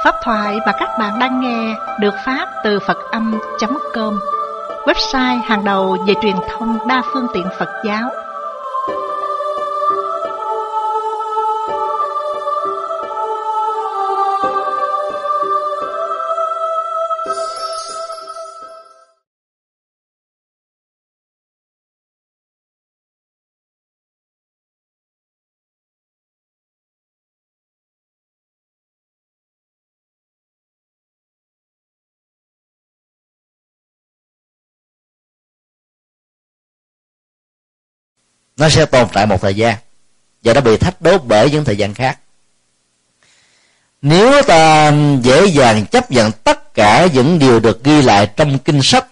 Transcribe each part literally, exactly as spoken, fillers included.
Pháp thoại mà các bạn đang nghe được phát từ Phật Âm chấm com, website hàng đầu về truyền thông đa phương tiện Phật giáo. Nó sẽ tồn tại một thời gian và nó bị thách đố bởi những thời gian khác. Nếu ta dễ dàng chấp nhận tất cả những điều được ghi lại trong kinh sách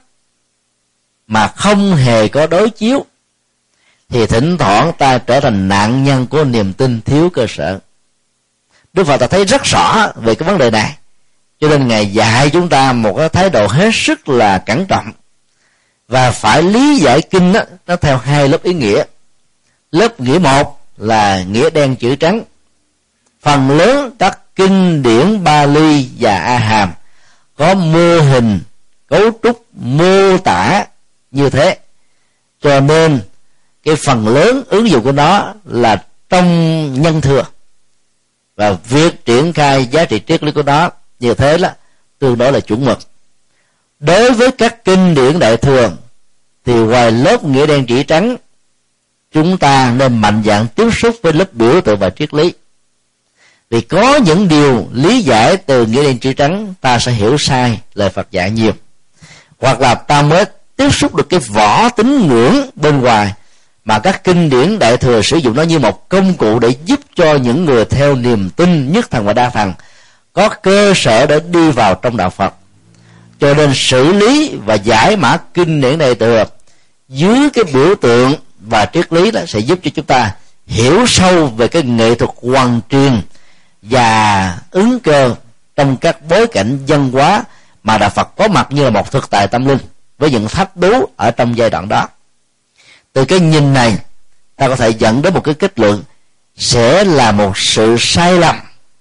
mà không hề có đối chiếu, thì thỉnh thoảng ta trở thành nạn nhân của niềm tin thiếu cơ sở. Đức Phật ta thấy rất rõ về cái vấn đề này, cho nên Ngài dạy chúng ta một cái thái độ hết sức là cẩn trọng, và phải lý giải kinh đó, nó theo hai lớp ý nghĩa. Lớp nghĩa một là nghĩa đen chữ trắng. Phần lớn các kinh điển Bali và A Hàm có mô hình, cấu trúc, mô tả như thế, cho nên cái phần lớn ứng dụng của nó là trong nhân thừa, và việc triển khai giá trị triết lý của nó như thế là tương đối là chuẩn mực. Đối với các kinh điển Đại Thừa thì ngoài lớp nghĩa đen chữ trắng, chúng ta nên mạnh dạn tiếp xúc với lớp biểu tượng và triết lý. Vì có những điều lý giải từ nghĩa đen chữ trắng ta sẽ hiểu sai lời Phật dạy nhiều, hoặc là ta mới tiếp xúc được cái vỏ tín ngưỡng bên ngoài mà các kinh điển Đại Thừa sử dụng nó như một công cụ để giúp cho những người theo niềm tin nhất thần và đa thần có cơ sở để đi vào trong đạo Phật. Cho nên xử lý và giải mã kinh điển Đại Thừa dưới cái biểu tượng và triết lý đó sẽ giúp cho chúng ta hiểu sâu về cái nghệ thuật hoàn truyền và ứng cơ trong các bối cảnh văn hóa mà đạo Phật có mặt như là một thực tại tâm linh, với những thách đố ở trong giai đoạn đó. Từ cái nhìn này, ta có thể dẫn đến một cái kết luận sẽ là một sự sai lầm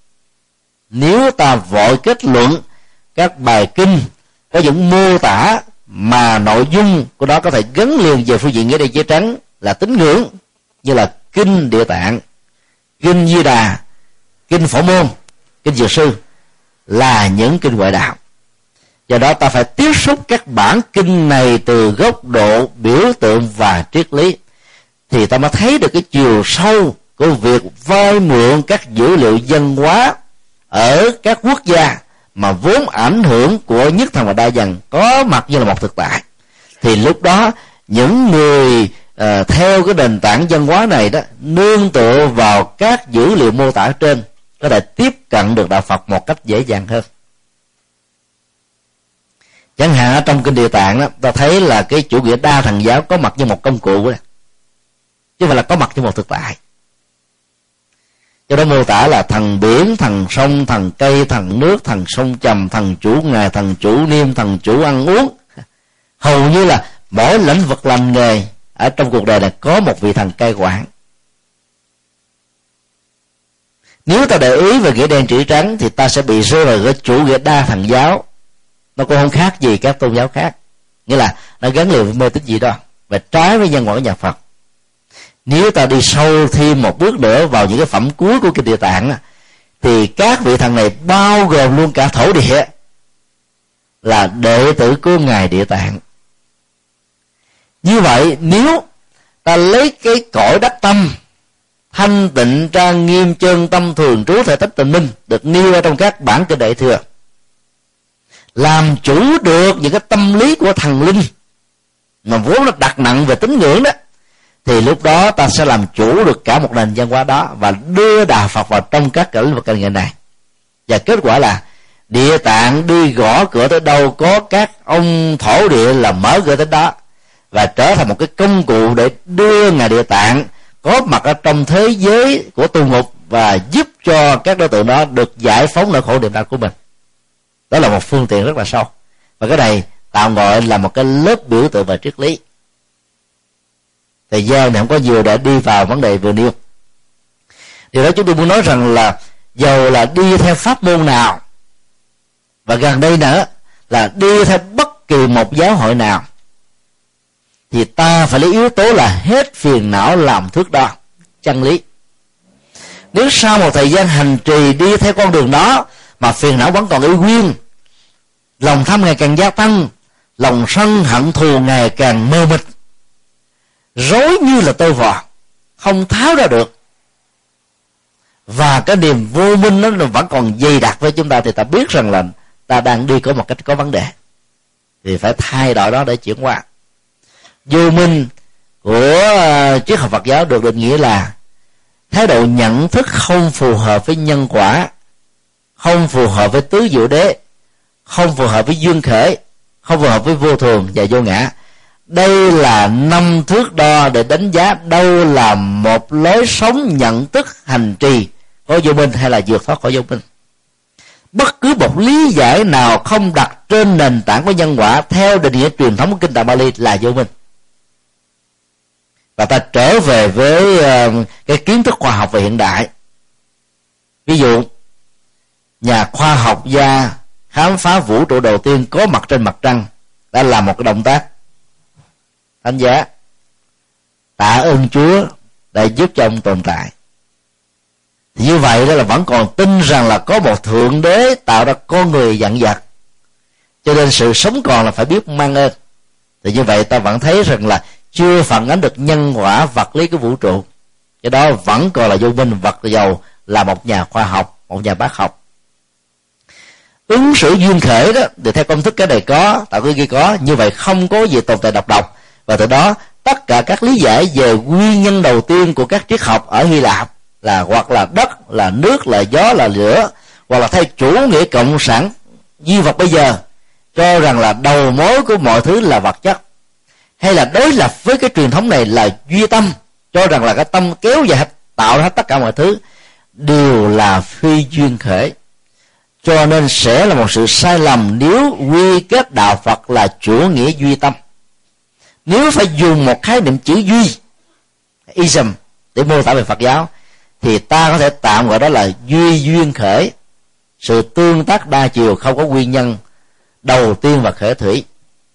nếu ta vội kết luận các bài kinh có những mô tả mà nội dung của đó có thể gắn liền về phương diện nghĩa đen chữ trắng là tín ngưỡng, như là kinh Địa Tạng, kinh Di Đà, kinh Phổ Môn, kinh Dược Sư là những kinh ngoại đạo. Do đó ta phải tiếp xúc các bản kinh này từ góc độ biểu tượng và triết lý, thì ta mới thấy được cái chiều sâu của việc vay mượn các dữ liệu văn hóa ở các quốc gia mà vốn ảnh hưởng của nhất thần và đa dần có mặt như là một thực tại. Thì lúc đó những người uh, theo cái nền tảng văn hóa này đó, nương tựa vào các dữ liệu mô tả trên, có thể tiếp cận được đạo Phật một cách dễ dàng hơn. Chẳng hạn ở trong kinh Địa Tạng đó, ta thấy là cái chủ nghĩa đa thần giáo có mặt như một công cụ đó, chứ không phải là có mặt như một thực tại. Cho đó mô tả là thần biển, thần sông, thần cây, thần nước, thần sông trầm, thần chủ ngày, thần chủ niêm, thần chủ ăn uống. Hầu như là mỗi lĩnh vực làm nghề ở trong cuộc đời này có một vị thần cai quản. Nếu ta để ý về nghĩa đen chữ trắng thì ta sẽ bị rơi vào cái chủ nghĩa đa thần giáo. Nó cũng không khác gì các tôn giáo khác, nghĩa là nó gắn liền với mê tín dị đoan và trái với nhân quả của nhà Phật. Nếu ta đi sâu thêm một bước nữa vào những cái phẩm cuối của kinh Địa Tạng thì các vị thần này bao gồm luôn cả thổ địa là đệ tử của ngài Địa Tạng. Như vậy nếu ta lấy cái cõi đắc tâm thanh tịnh trang nghiêm chân tâm thường trú thể tánh tình minh được nêu ở trong các bản kinh Đại Thừa, làm chủ được những cái tâm lý của thần linh mà vốn nó đặt nặng về tín ngưỡng đó, thì lúc đó ta sẽ làm chủ được cả một nền văn hóa đó và đưa đạo Phật vào trong các lĩnh vực ngành nghề này. Và kết quả là Địa Tạng đi gõ cửa tới đâu có các ông thổ địa là mở cửa tới đó, và trở thành một cái công cụ để đưa ngài Địa Tạng có mặt ở trong thế giới của tù ngục và giúp cho các đối tượng đó được giải phóng nỗi khổ niềm đau của mình. Đó là một phương tiện rất là sâu, và cái này tạo gọi là một cái lớp biểu tượng và triết lý. Thời gian này không có nhiều để đi vào vấn đề vừa nêu. Điều đó chúng tôi muốn nói rằng là dầu là đi theo pháp môn nào Và gần đây nữa là đi theo bất kỳ một giáo hội nào thì ta phải lấy yếu tố là hết phiền não làm thước đo chân lý. Nếu sau một thời gian hành trì đi theo con đường đó mà phiền não vẫn còn y nguyên, lòng tham ngày càng gia tăng, lòng sân hận thù ngày càng mơ mịt, rối như là tơ vò, không tháo ra được, và cái niềm vô minh nó vẫn còn dày đặc với chúng ta, thì ta biết rằng là ta đang đi có một cách có vấn đề, thì phải thay đổi đó để chuyển qua. Vô minh của uh, triết học Phật giáo được định nghĩa là thái độ nhận thức không phù hợp với nhân quả, không phù hợp với tứ diệu đế, không phù hợp với duyên khởi, không phù hợp với vô thường và vô ngã. Đây là năm thước đo để đánh giá đâu là một lối sống nhận thức hành trì có vô minh hay là vượt thoát khỏi vô minh. Bất cứ một lý giải nào không đặt trên nền tảng của nhân quả theo định nghĩa truyền thống của Kinh Tạng Bali là vô minh. Và ta trở về với uh, cái kiến thức khoa học và hiện đại. Ví dụ, nhà khoa học gia khám phá vũ trụ đầu tiên có mặt trên mặt trăng đã làm một cái động tác thánh giá, tạ ơn Chúa đã giúp cho ông tồn tại. Thì như vậy đó là vẫn còn tin rằng là có một thượng đế tạo ra con người dặn dặt, cho nên sự sống còn là phải biết mang ơn. Thì như vậy ta vẫn thấy rằng là chưa phản ánh được nhân quả vật lý của vũ trụ. Cái đó vẫn còn là vô minh, vật dầu là một nhà khoa học, một nhà bác học. Ứng xử duyên khởi đó, thì theo công thức cái này có, tạo cái kia có, như vậy không có gì tồn tại độc độc. Và từ đó tất cả các lý giải về nguyên nhân đầu tiên của các triết học ở Hy Lạp là hoặc là đất, là nước, là gió, là lửa, hoặc là theo chủ nghĩa cộng sản duy vật bây giờ cho rằng là đầu mối của mọi thứ là vật chất, hay là đối lập với cái truyền thống này là duy tâm, cho rằng là cái tâm kéo dài tạo ra tất cả mọi thứ, đều là phi duyên khởi. Cho nên sẽ là một sự sai lầm nếu quy kết đạo Phật là chủ nghĩa duy tâm. Nếu phải dùng một khái niệm chữ duy, ism, để mô tả về Phật giáo, thì ta có thể tạm gọi đó là duy duyên khởi, sự tương tác đa chiều không có nguyên nhân đầu tiên và khởi thủy.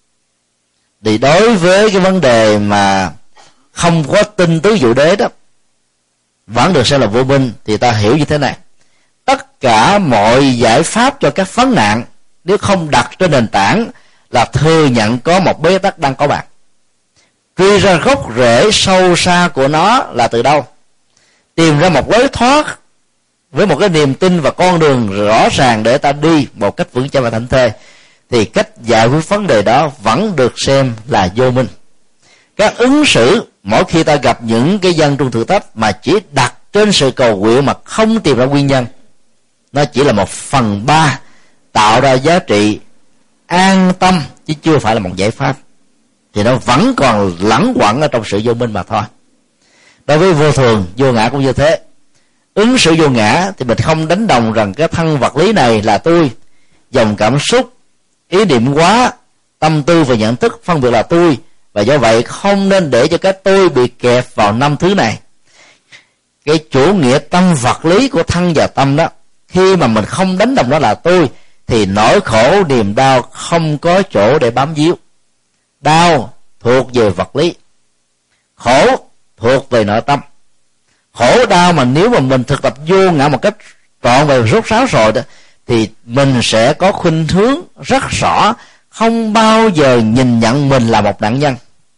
Thì đối với cái vấn đề mà không có tin tứ diệu đế đó vẫn được xem là vô minh, thì ta hiểu như thế này: tất cả mọi giải pháp cho các vấn nạn nếu không đặt trên nền tảng là thừa nhận có một bế tắc đang có mặt, truy ra gốc rễ sâu xa của nó là từ đâu, tìm ra một lối thoát với một cái niềm tin và con đường rõ ràng để ta đi một cách vững chãi và thảnh thơi, thì cách giải quyết vấn đề đó vẫn được xem là vô minh. Các ứng xử mỗi khi ta gặp những cái dân trung thử thách mà chỉ đặt trên sự cầu nguyện mà không tìm ra nguyên nhân, nó chỉ là một phần ba tạo ra giá trị an tâm chứ chưa phải là một giải pháp, thì nó vẫn còn lẳng quẩn ở trong sự vô minh mà thôi. Đối với vô thường, vô ngã cũng như thế. Ứng xử vô ngã thì mình không đánh đồng rằng cái thân vật lý này là tôi, dòng cảm xúc, ý niệm quá, tâm tư và nhận thức phân biệt là tôi, và do vậy không nên để cho cái tôi bị kẹp vào năm thứ này. Cái chủ nghĩa tâm vật lý của thân và tâm đó, khi mà mình không đánh đồng đó là tôi, thì nỗi khổ niềm đau không có chỗ để bám víu. Đau thuộc về vật lý, khổ thuộc về nội tâm. Khổ đau mà nếu mà mình thực tập vô ngã một cách trọn vẹn rốt ráo rồi đó, thì mình sẽ có khuynh hướng rất rõ không bao giờ nhìn nhận mình là một nạn nhân.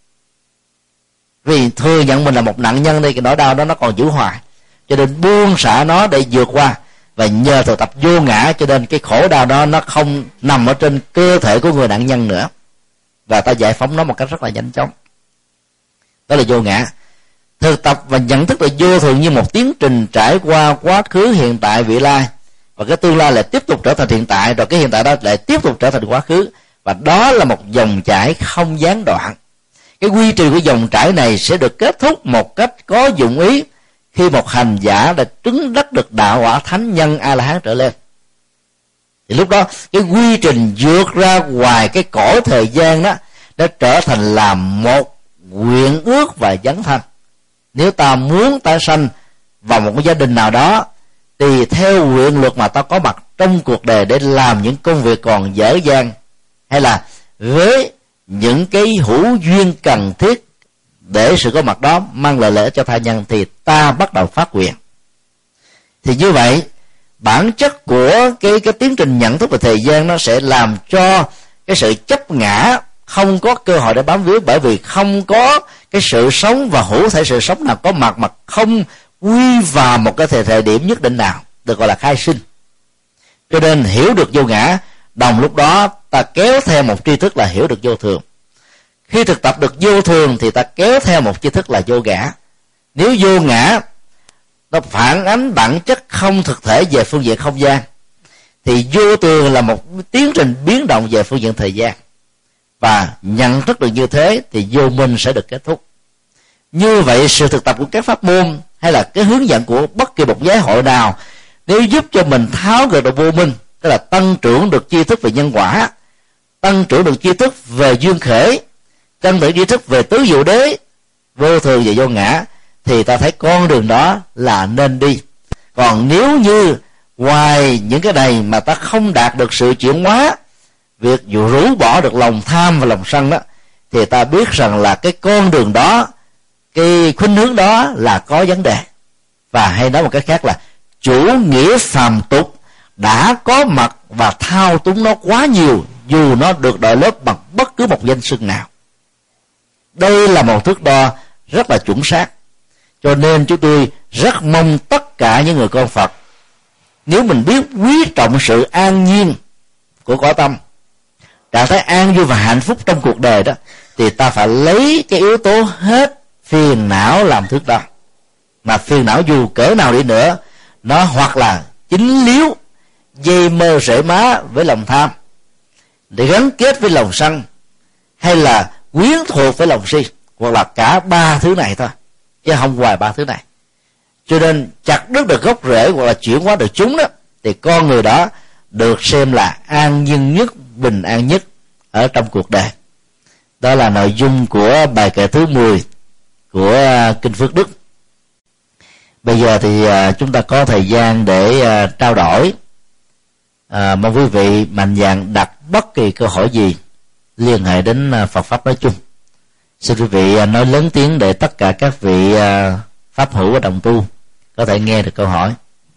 Vì thừa nhận mình là một nạn nhân thì cái nỗi đau đó nó còn giữ hoài, cho nên buông xả nó để vượt qua. Và nhờ thực tập vô ngã cho nên cái khổ đau đó nó không nằm ở trên cơ thể của người nạn nhân nữa, và ta giải phóng nó một cách rất là nhanh chóng. Đó là vô ngã. Thực tập và nhận thức là vô thường như một tiến trình trải qua quá khứ, hiện tại, vị lai, và cái tương lai lại tiếp tục trở thành hiện tại, rồi cái hiện tại đó lại tiếp tục trở thành quá khứ, và đó là một dòng chảy không gián đoạn. Cái quy trình của dòng chảy này sẽ được kết thúc một cách có dụng ý khi một hành giả đã trứng đắc được đạo quả thánh nhân A La Hán trở lên. Thì lúc đó cái quy trình vượt ra ngoài cái cõi thời gian đó đã trở thành là một nguyện ước và dấn thân. Nếu ta muốn tái sanh vào một cái gia đình nào đó, tùy theo nguyện luật mà ta có mặt trong cuộc đời để làm những công việc còn dở dang, hay là với những cái hữu duyên cần thiết để sự có mặt đó mang lại lợi ích cho tha nhân, thì ta bắt đầu phát nguyện. Thì như vậy, bản chất của cái cái tiến trình nhận thức về thời gian nó sẽ làm cho cái sự chấp ngã không có cơ hội để bám víu, bởi vì không có cái sự sống và hữu thể sự sống nào có mặt mà không quy vào một cái thời, thời điểm nhất định nào, được gọi là khai sinh. Cho nên hiểu được vô ngã, đồng lúc đó ta kéo theo một tri thức là hiểu được vô thường. Khi thực tập được vô thường thì ta kéo theo một tri thức là vô ngã. Nếu vô ngã nó phản ánh bản chất không thực thể về phương diện không gian, thì vô thường là một tiến trình biến động về phương diện thời gian. Và nhận thức được như thế thì vô minh sẽ được kết thúc. Như vậy sự thực tập của các pháp môn hay là cái hướng dẫn của bất kỳ một giáo hội nào, nếu giúp cho mình tháo gỡ được vô minh, tức là tăng trưởng được tri thức về nhân quả, tăng trưởng được tri thức về duyên khởi, tăng trưởng tri thức về tứ diệu đế, vô thường và vô ngã, thì ta thấy con đường đó là nên đi. Còn nếu như ngoài những cái này mà ta không đạt được sự chuyển hóa, việc rũ bỏ được lòng tham và lòng sân đó, thì ta biết rằng là cái con đường đó, cái khuynh hướng đó là có vấn đề. Và hay nói một cách khác là chủ nghĩa phàm tục đã có mặt và thao túng nó quá nhiều, dù nó được đội lớp bằng bất cứ một danh xưng nào. Đây là một thước đo rất là chuẩn xác. Cho nên chúng tôi rất mong tất cả những người con Phật, nếu mình biết quý trọng sự an nhiên của cõi tâm, trạng thái an vui và hạnh phúc trong cuộc đời đó, thì ta phải lấy cái yếu tố hết phiền não làm thước đo. Mà phiền não dù cỡ nào đi nữa, nó hoặc là chính liếu, dây mơ rễ má với lòng tham, để gắn kết với lòng sân, hay là quyến thuộc với lòng si, hoặc là cả ba thứ này thôi, chứ không ngoài ba thứ này. Cho nên chặt đứt được gốc rễ hoặc là chuyển hóa được chúng đó, thì con người đó được xem là an nhiên nhất, bình an nhất ở trong cuộc đời. Đó là nội dung của bài kệ thứ mười của Kinh Phước Đức. Bây giờ thì chúng ta có thời gian để trao đổi. À, mong quý vị mạnh dạn đặt bất kỳ câu hỏi gì liên hệ đến Phật pháp nói chung. Xin quý vị nói lớn tiếng để tất cả các vị pháp hữu và đồng tu có thể nghe được câu hỏi.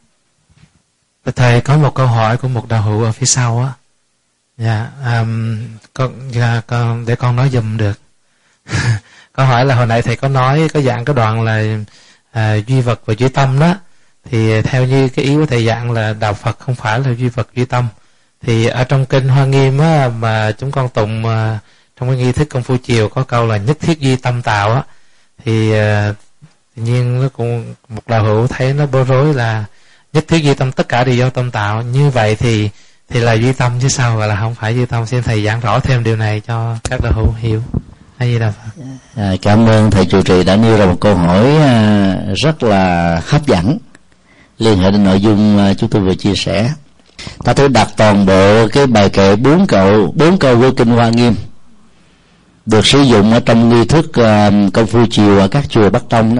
Thầy có một câu hỏi của một đạo hữu ở phía sau á. Dạ, um, con, dạ, con để con nói giùm được. Câu hỏi là hồi nãy thầy có nói có dạng cái đoạn là à, duy vật và duy tâm đó, thì theo như cái ý của thầy dạng là đạo Phật không phải là duy vật duy tâm. Thì ở trong kinh Hoa Nghiêm á, mà chúng con tụng à, trong cái nghi thức công phu chiều có câu là nhất thiết duy tâm tạo á, thì à, tự nhiên nó cũng một đạo hữu thấy nó bối rối là nhất thiết duy tâm tất cả đều do tâm tạo. Như vậy thì thì là duy tâm chứ sao gọi là không phải duy tâm? Xin thầy giảng rõ thêm điều này cho các đạo hữu hiểu. Hay gì đâu. À, cảm ơn thầy trụ trì đã nêu ra một câu hỏi rất là hấp dẫn liên hệ đến nội dung chúng tôi vừa chia sẻ. Ta thử đặt toàn bộ cái bài kệ bốn câu bốn câu của kinh Hoa Nghiêm được sử dụng ở trong nghi thức uh, công phu chiều ở các chùa Bắc Tông đó.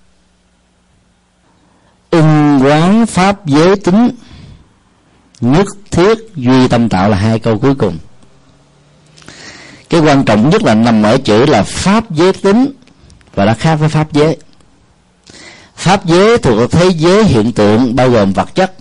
Ưng quán pháp giới tính, nhất thiết duy tâm tạo là hai câu cuối cùng. Cái quan trọng nhất là nằm ở chữ là pháp giới tính, và nó khác với pháp giới. Pháp giới thuộc thế giới hiện tượng bao gồm vật chất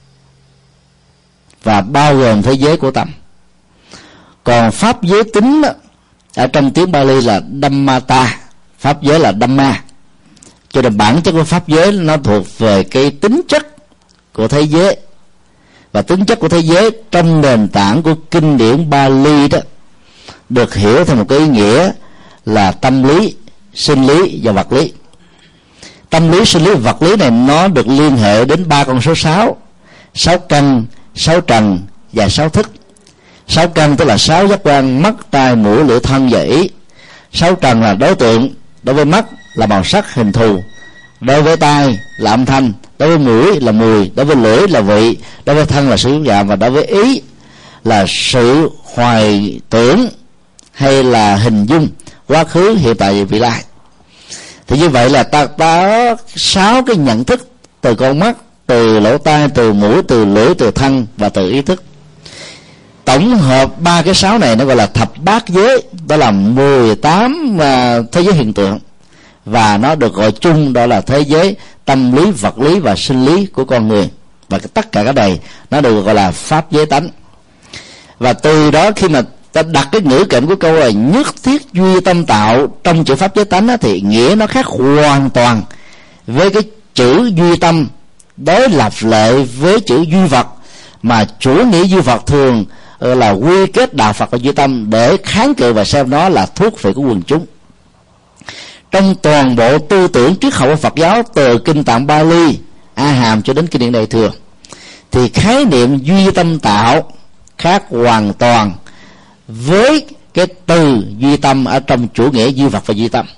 và bao gồm thế giới của tâm. Còn pháp giới tính đó, ở trong tiếng Bali là Dhammata, pháp giới là Dhamma. Cho nên bản chất của pháp giới nó thuộc về cái tính chất của thế giới. Và tính chất của thế giới trong nền tảng của kinh điển Bali đó được hiểu theo một cái ý nghĩa là tâm lý, sinh lý và vật lý. Tâm lý, sinh lý và vật lý này nó được liên hệ đến ba con số sáu: sáu căn, sáu trần và sáu thức. Sáu căn tức là sáu giác quan: mắt, tai, mũi, lưỡi, thân và ý. Sáu trần là đối tượng, đối với mắt là màu sắc, hình thù, đối với tai là âm thanh, đối với mũi là mùi, đối với lưỡi là vị, đối với thân là sự xúc chạm, và đối với ý là sự hoài tưởng hay là hình dung quá khứ, hiện tại và vị lai. Thì như vậy là ta có sáu cái nhận thức từ con mắt, từ lỗ tai, từ mũi, từ lưỡi, từ thân và từ ý thức. Tổng hợp ba cái sáu này nó gọi là thập bát giới, đó là mười tám uh, thế giới hiện tượng, và nó được gọi chung đó là thế giới tâm lý, vật lý và sinh lý của con người. Và tất cả cái này nó được gọi là pháp giới tánh. Và từ đó khi mà ta đặt cái ngữ cảnh của câu là nhất thiết duy tâm tạo trong chữ pháp giới tánh đó, thì nghĩa nó khác hoàn toàn với cái chữ duy tâm đối lập lệ với chữ duy vật, mà chủ nghĩa duy vật thường là quy kết đạo Phật và duy tâm để kháng cự và xem nó là thuốc vị của quần chúng. Trong toàn bộ tư tưởng triết học của Phật giáo, từ kinh Tạng Bali, A Hàm cho đến kinh điển Đại Thừa, thì khái niệm duy tâm tạo khác hoàn toàn với cái từ duy tâm ở trong chủ nghĩa duy vật và duy tâm.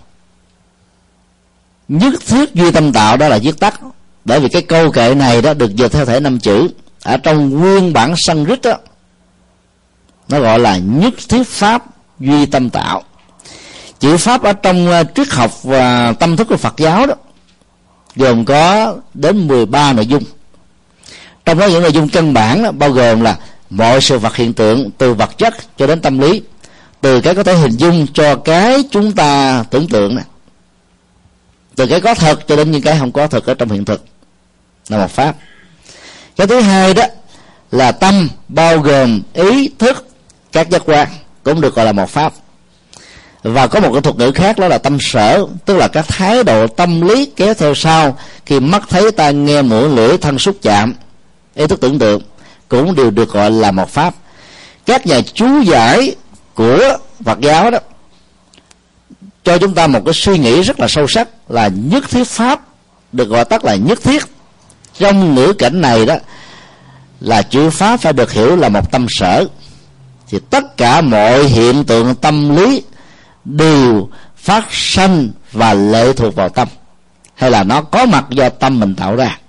Nhất thiết duy tâm tạo đó là viết tắt, bởi vì cái câu kệ này đó được dịch theo thể năm chữ. Ở trong nguyên bản Sanskrit đó, nó gọi là nhất thiết pháp duy tâm tạo. Chữ pháp ở trong triết học và tâm thức của Phật giáo đó gồm có đến mười ba nội dung. Trong đó những nội dung căn bản đó, bao gồm là mọi sự vật hiện tượng, từ vật chất cho đến tâm lý, từ cái có thể hình dung cho cái chúng ta tưởng tượng này, từ cái có thật cho đến những cái không có thật ở trong hiện thực, là một pháp. Cái thứ hai đó là tâm, bao gồm ý thức, các giác quan, cũng được gọi là một pháp. Và có một cái thuật ngữ khác đó là tâm sở, tức là các thái độ tâm lý kéo theo sau khi mắt thấy, tai nghe, mũi lưỡi, thân xúc chạm, ý thức tưởng tượng, cũng đều được gọi là một pháp. Các nhà chú giải của Phật giáo đó cho chúng ta một cái suy nghĩ rất là sâu sắc là nhất thiết pháp, được gọi tắt là nhất thiết. Trong ngữ cảnh này đó là chữ pháp phải được hiểu là một tâm sở. Thì tất cả mọi hiện tượng tâm lý đều phát sanh và lệ thuộc vào tâm, hay là nó có mặt do tâm mình tạo ra.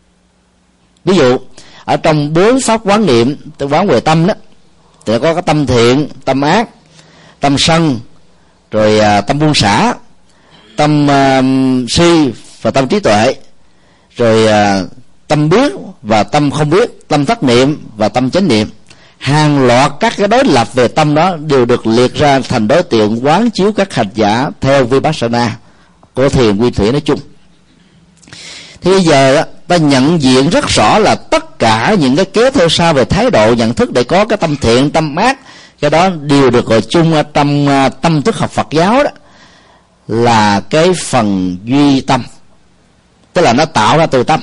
Ví dụ ở trong bốn pháp quán niệm, tôi quán về tâm đó, thì có cái tâm thiện, tâm ác, tâm sân, rồi à, tâm buông xả, tâm à, si và tâm trí tuệ, rồi à, tâm biết và tâm không biết, tâm thất niệm và tâm chánh niệm. Hàng loạt các cái đối lập về tâm đó đều được liệt ra thành đối tượng quán chiếu các hành giả theo Vipassana của thiền nguyên thủy nói chung. Thì bây giờ ta nhận diện rất rõ là tất cả những cái kéo theo sau về thái độ nhận thức để có cái tâm thiện, tâm ác, cái đó đều được gọi chung ở trong tâm thức học Phật giáo đó là cái phần duy tâm, tức là nó tạo ra từ tâm.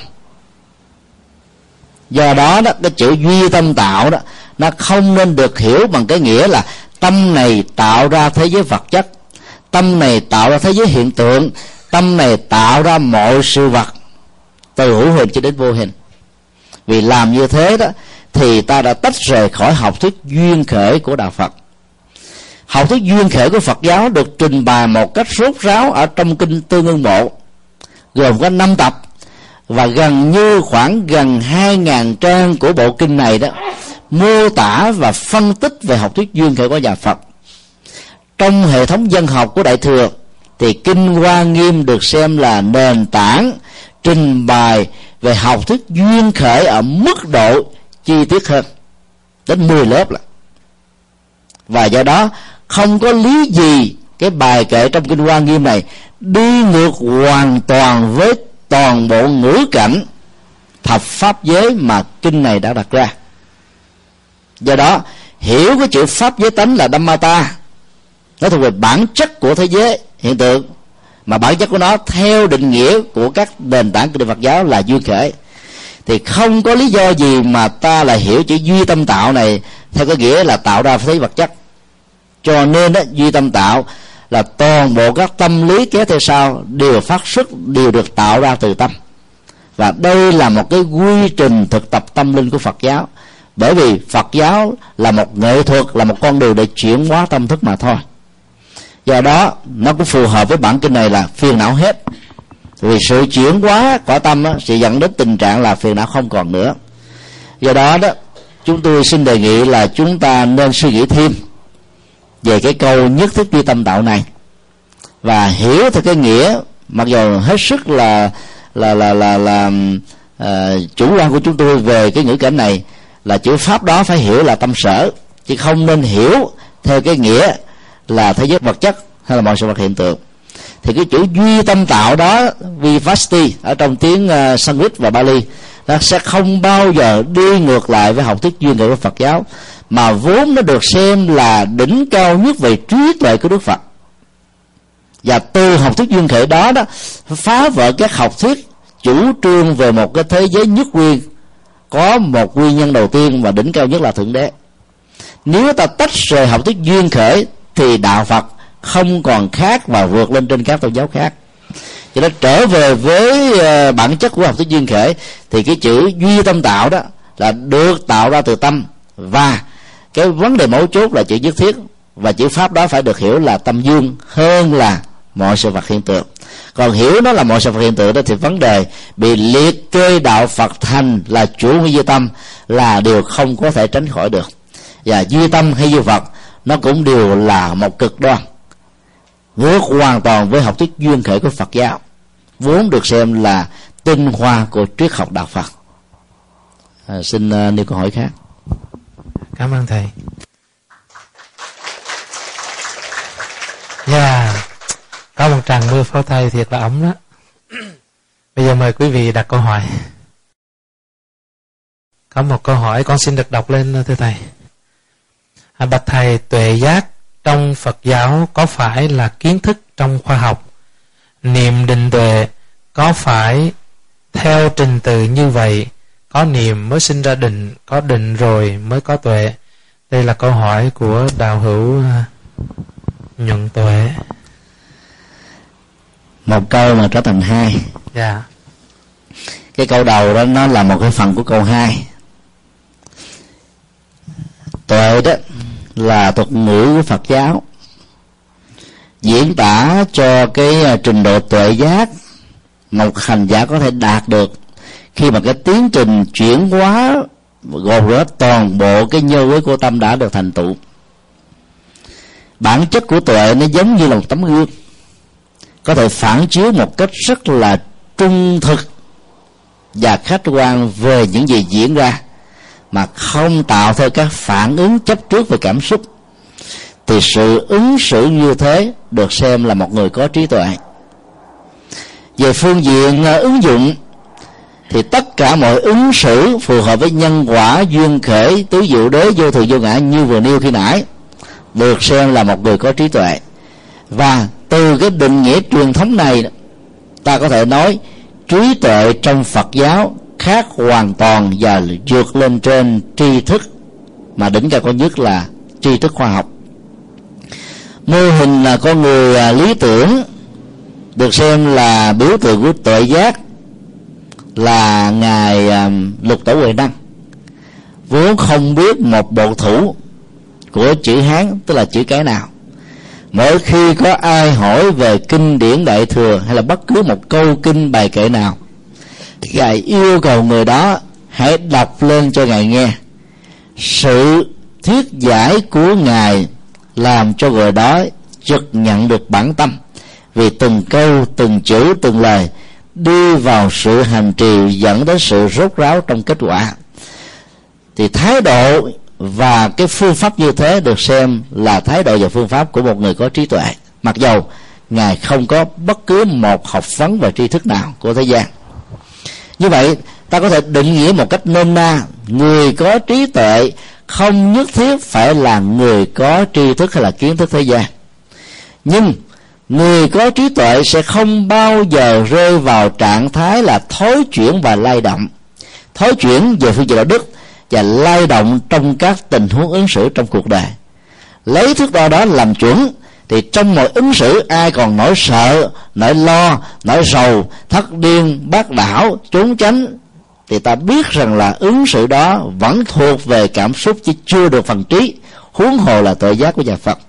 Do đó đó, cái chữ duy tâm tạo đó nó không nên được hiểu bằng cái nghĩa là tâm này tạo ra thế giới vật chất, tâm này tạo ra thế giới hiện tượng, tâm này tạo ra mọi sự vật từ hữu hình cho đến vô hình. Vì làm như thế đó thì ta đã tách rời khỏi học thuyết duyên khởi của đạo Phật. Học thuyết duyên khởi của Phật giáo được trình bày một cách rốt ráo ở trong kinh Tương Ưng Bộ, gồm có năm tập, và gần như khoảng gần hai ngàn trang của bộ kinh này đó mô tả và phân tích về học thuyết duyên khởi của nhà Phật. Trong hệ thống dân học của Đại Thừa thì kinh Hoa Nghiêm được xem là nền tảng trình bày về học thuyết duyên khởi ở mức độ chi tiết hơn, đến mười lớp là. Và do đó không có lý gì cái bài kệ trong kinh Hoa Nghiêm này đi ngược hoàn toàn với toàn bộ ngữ cảnh thập pháp giới mà kinh này đã đặt ra. Do đó hiểu cái chữ pháp giới tánh là Dhammata, nó thuộc về bản chất của thế giới hiện tượng, mà bản chất của nó theo định nghĩa của các nền tảng kinh Phật giáo là duyên khởi, thì không có lý do gì mà ta lại hiểu chữ duy tâm tạo này theo cái nghĩa là tạo ra thế giới vật chất. Cho nên đó, duy tâm tạo là toàn bộ các tâm lý kéo theo sau đều phát xuất, đều được tạo ra từ tâm. Và đây là một cái quy trình thực tập tâm linh của Phật giáo, bởi vì Phật giáo là một nghệ thuật, là một con đường để chuyển hóa tâm thức mà thôi. Do đó nó cũng phù hợp với bản kinh này là phiền não hết, vì sự chuyển hóa của tâm đó, sẽ dẫn đến tình trạng là phiền não không còn nữa. Do đó đó chúng tôi xin đề nghị là chúng ta nên suy nghĩ thêm về cái câu nhất thiết duy tâm tạo này, và hiểu theo cái nghĩa mặc dù hết sức là là là là, là, là à, chủ quan của chúng tôi về cái ngữ cảnh này là chữ pháp đó phải hiểu là tâm sở, chứ không nên hiểu theo cái nghĩa là thế giới vật chất hay là mọi sự vật hiện tượng. Thì cái chữ duy tâm tạo đó, vivasti ở trong tiếng uh, Sanskrit và Bali, nó sẽ không bao giờ đi ngược lại với học thuyết duyên khởi của Phật giáo, mà vốn nó được xem là đỉnh cao nhất về trí tuệ của Đức Phật. Và từ học thuyết duyên khởi đó đó phá vỡ các học thuyết chủ trương về một cái thế giới nhất nguyên, có một nguyên nhân đầu tiên và đỉnh cao nhất là Thượng Đế. Nếu ta tách rời học thuyết duyên khởi thì đạo Phật không còn khác và vượt lên trên các tôn giáo khác. Cho nên trở về với bản chất của học thuyết duyên khởi thì cái chữ duy tâm tạo đó là được tạo ra từ tâm, và cái vấn đề mấu chốt là chữ nhất thiết, và chữ pháp đó phải được hiểu là tâm dương hơn là mọi sự vật hiện tượng. Còn hiểu nó là mọi sự vật hiện tượng đó thì vấn đề bị liệt kê đạo Phật thành là chủ nghĩa duy tâm là điều không có thể tránh khỏi được. Và duy tâm hay duy vật nó cũng đều là một cực đoan, ngược hoàn toàn với học thuyết duyên khởi của Phật giáo, vốn được xem là tinh hoa của triết học đạo Phật. À, xin uh, nêu câu hỏi khác. Cảm ơn thầy. Yeah, có một tràng mưa pháo tay thiệt là ấm đó. Bây giờ mời quý vị đặt câu hỏi. Có một câu hỏi con xin được đọc lên thưa thầy. À, bạch thầy, tuệ giác trong Phật giáo có phải là kiến thức trong khoa học? Niệm định tuệ có phải theo trình tự như vậy? Có niệm mới sinh ra định, có định rồi mới có tuệ? Đây là câu hỏi của đạo hữu Nhuận Tuệ. Một câu mà trở thành hai. Dạ. Yeah. Cái câu đầu đó nó là một cái phần của câu hai. Tuệ đó là thuật ngữ của Phật giáo diễn tả cho cái trình độ tuệ giác một hành giả có thể đạt được khi mà cái tiến trình chuyển hóa gồm rửa toàn bộ cái nhơ quế của tâm đã được thành tựu. Bản chất của tuệ nó giống như là một tấm gương, có thể phản chiếu một cách rất là trung thực và khách quan về những gì diễn ra, mà không tạo theo các phản ứng chấp trước về cảm xúc. Thì sự ứng xử như thế được xem là một người có trí tuệ. Về phương diện ứng dụng thì tất cả mọi ứng xử phù hợp với nhân quả, duyên khởi, tứ diệu đế, vô thường vô ngã như vừa nêu khi nãy được xem là một người có trí tuệ. Và từ cái định nghĩa truyền thống này, ta có thể nói trí tuệ trong Phật giáo khác hoàn toàn và vượt lên trên tri thức, mà đỉnh cao nhất là tri thức khoa học. Mô hình là con người lý tưởng được xem là biểu tượng của tuệ giác là ngài Lục Tổ Huệ Năng, vốn không biết một bộ thủ của chữ Hán, tức là chữ cái nào. Mỗi khi có ai hỏi về kinh điển Đại Thừa hay là bất cứ một câu kinh bài kệ nào, ngài yêu cầu người đó hãy đọc lên cho ngài nghe. Sự thuyết giải của ngài làm cho người đó chợt nhận được bản tâm, vì từng câu, từng chữ, từng lời đi vào sự hành trì dẫn đến sự rốt ráo trong kết quả. Thì thái độ và cái phương pháp như thế được xem là thái độ và phương pháp của một người có trí tuệ, mặc dầu ngài không có bất cứ một học vấn và tri thức nào của thế gian. Như vậy ta có thể định nghĩa một cách nôm na, người có trí tuệ không nhất thiết phải là người có tri thức hay là kiến thức thế gian. Nhưng người có trí tuệ sẽ không bao giờ rơi vào trạng thái là thối chuyển và lay động. Thối chuyển về phương diện đạo đức và lay động trong các tình huống ứng xử trong cuộc đời. Lấy thước đo đó làm chuẩn thì trong mọi ứng xử ai còn nỗi sợ, nỗi lo, nỗi rầu, thất điên, bác đảo, trốn tránh, thì ta biết rằng là ứng xử đó vẫn thuộc về cảm xúc chứ chưa được phần trí, huống hồ là tuệ giác của nhà Phật.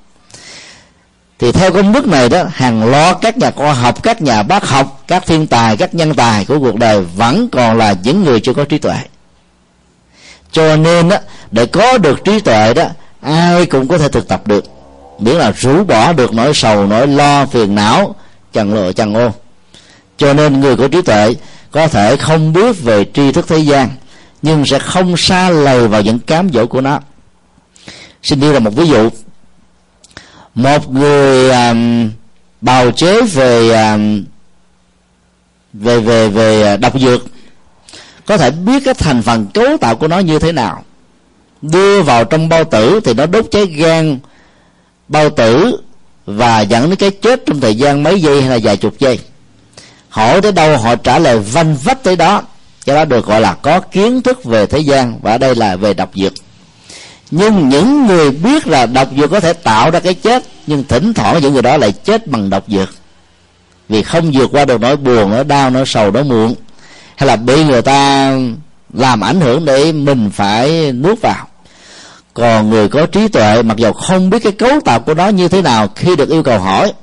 Thì theo công thức này đó, hàng loạt các nhà khoa học, các nhà bác học, các thiên tài, các nhân tài của cuộc đời vẫn còn là những người chưa có trí tuệ. Cho nên đó, để có được trí tuệ đó, ai cũng có thể thực tập được, miễn là rũ bỏ được nỗi sầu, nỗi lo, phiền não, chằn lựa chằn ô. Cho nên người có trí tuệ có thể không biết về tri thức thế gian, nhưng sẽ không sa lầy vào những cám dỗ của nó. Xin đưa ra một ví dụ. Một người um, bào chế về um, về về về độc dược có thể biết cái thành phần cấu tạo của nó như thế nào, đưa vào trong bao tử thì nó đốt cháy gan bao tử và dẫn đến cái chết trong thời gian mấy giây hay là vài chục giây. Hỏi tới đâu họ trả lời vanh vách tới đó. Cái đó được gọi là có kiến thức về thế gian, và ở đây là về độc dược. Nhưng những người biết là độc dược có thể tạo ra cái chết, nhưng thỉnh thoảng những người đó lại chết bằng độc dược, vì không vượt qua được nỗi buồn, nỗi đau, nỗi sầu, nỗi muộn, hay là bị người ta làm ảnh hưởng để mình phải nuốt vào. Còn người có trí tuệ, mặc dù không biết cái cấu tạo của nó như thế nào, khi được yêu cầu hỏi,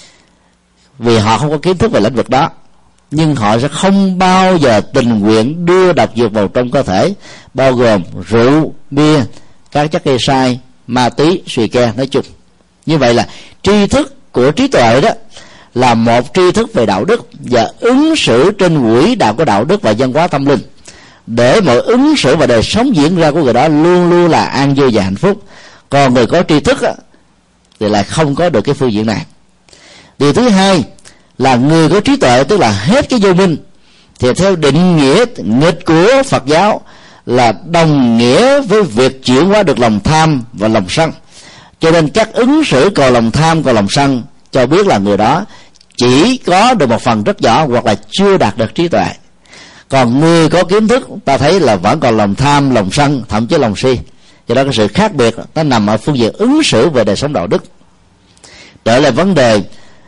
vì họ không có kiến thức về lĩnh vực đó, nhưng họ sẽ không bao giờ tình nguyện đưa độc dược vào trong cơ thể, bao gồm rượu, bia, các chất gây sai, ma túy, xì ke nói chung. Như vậy là tri thức của trí tuệ đó là một tri thức về đạo đức và ứng xử trên quỹ đạo của đạo đức và văn hóa tâm linh, để mọi ứng xử và đời sống diễn ra của người đó luôn luôn là an vui và hạnh phúc. Còn người có tri thức á, thì lại không có được cái phương diện này. Điều thứ hai là người có trí tuệ, tức là hết cái vô minh, thì theo định nghĩa nghịch của Phật giáo là đồng nghĩa với việc chuyển hóa được lòng tham và lòng sân. Cho nên các ứng xử còn lòng tham còn lòng sân cho biết là người đó chỉ có được một phần rất nhỏ, hoặc là chưa đạt được trí tuệ. Còn người có kiến thức ta thấy là vẫn còn lòng tham, lòng sân, thậm chí lòng si. Do đó cái sự khác biệt nó nằm ở phương diện ứng xử về đời sống đạo đức. Trở lại vấn đề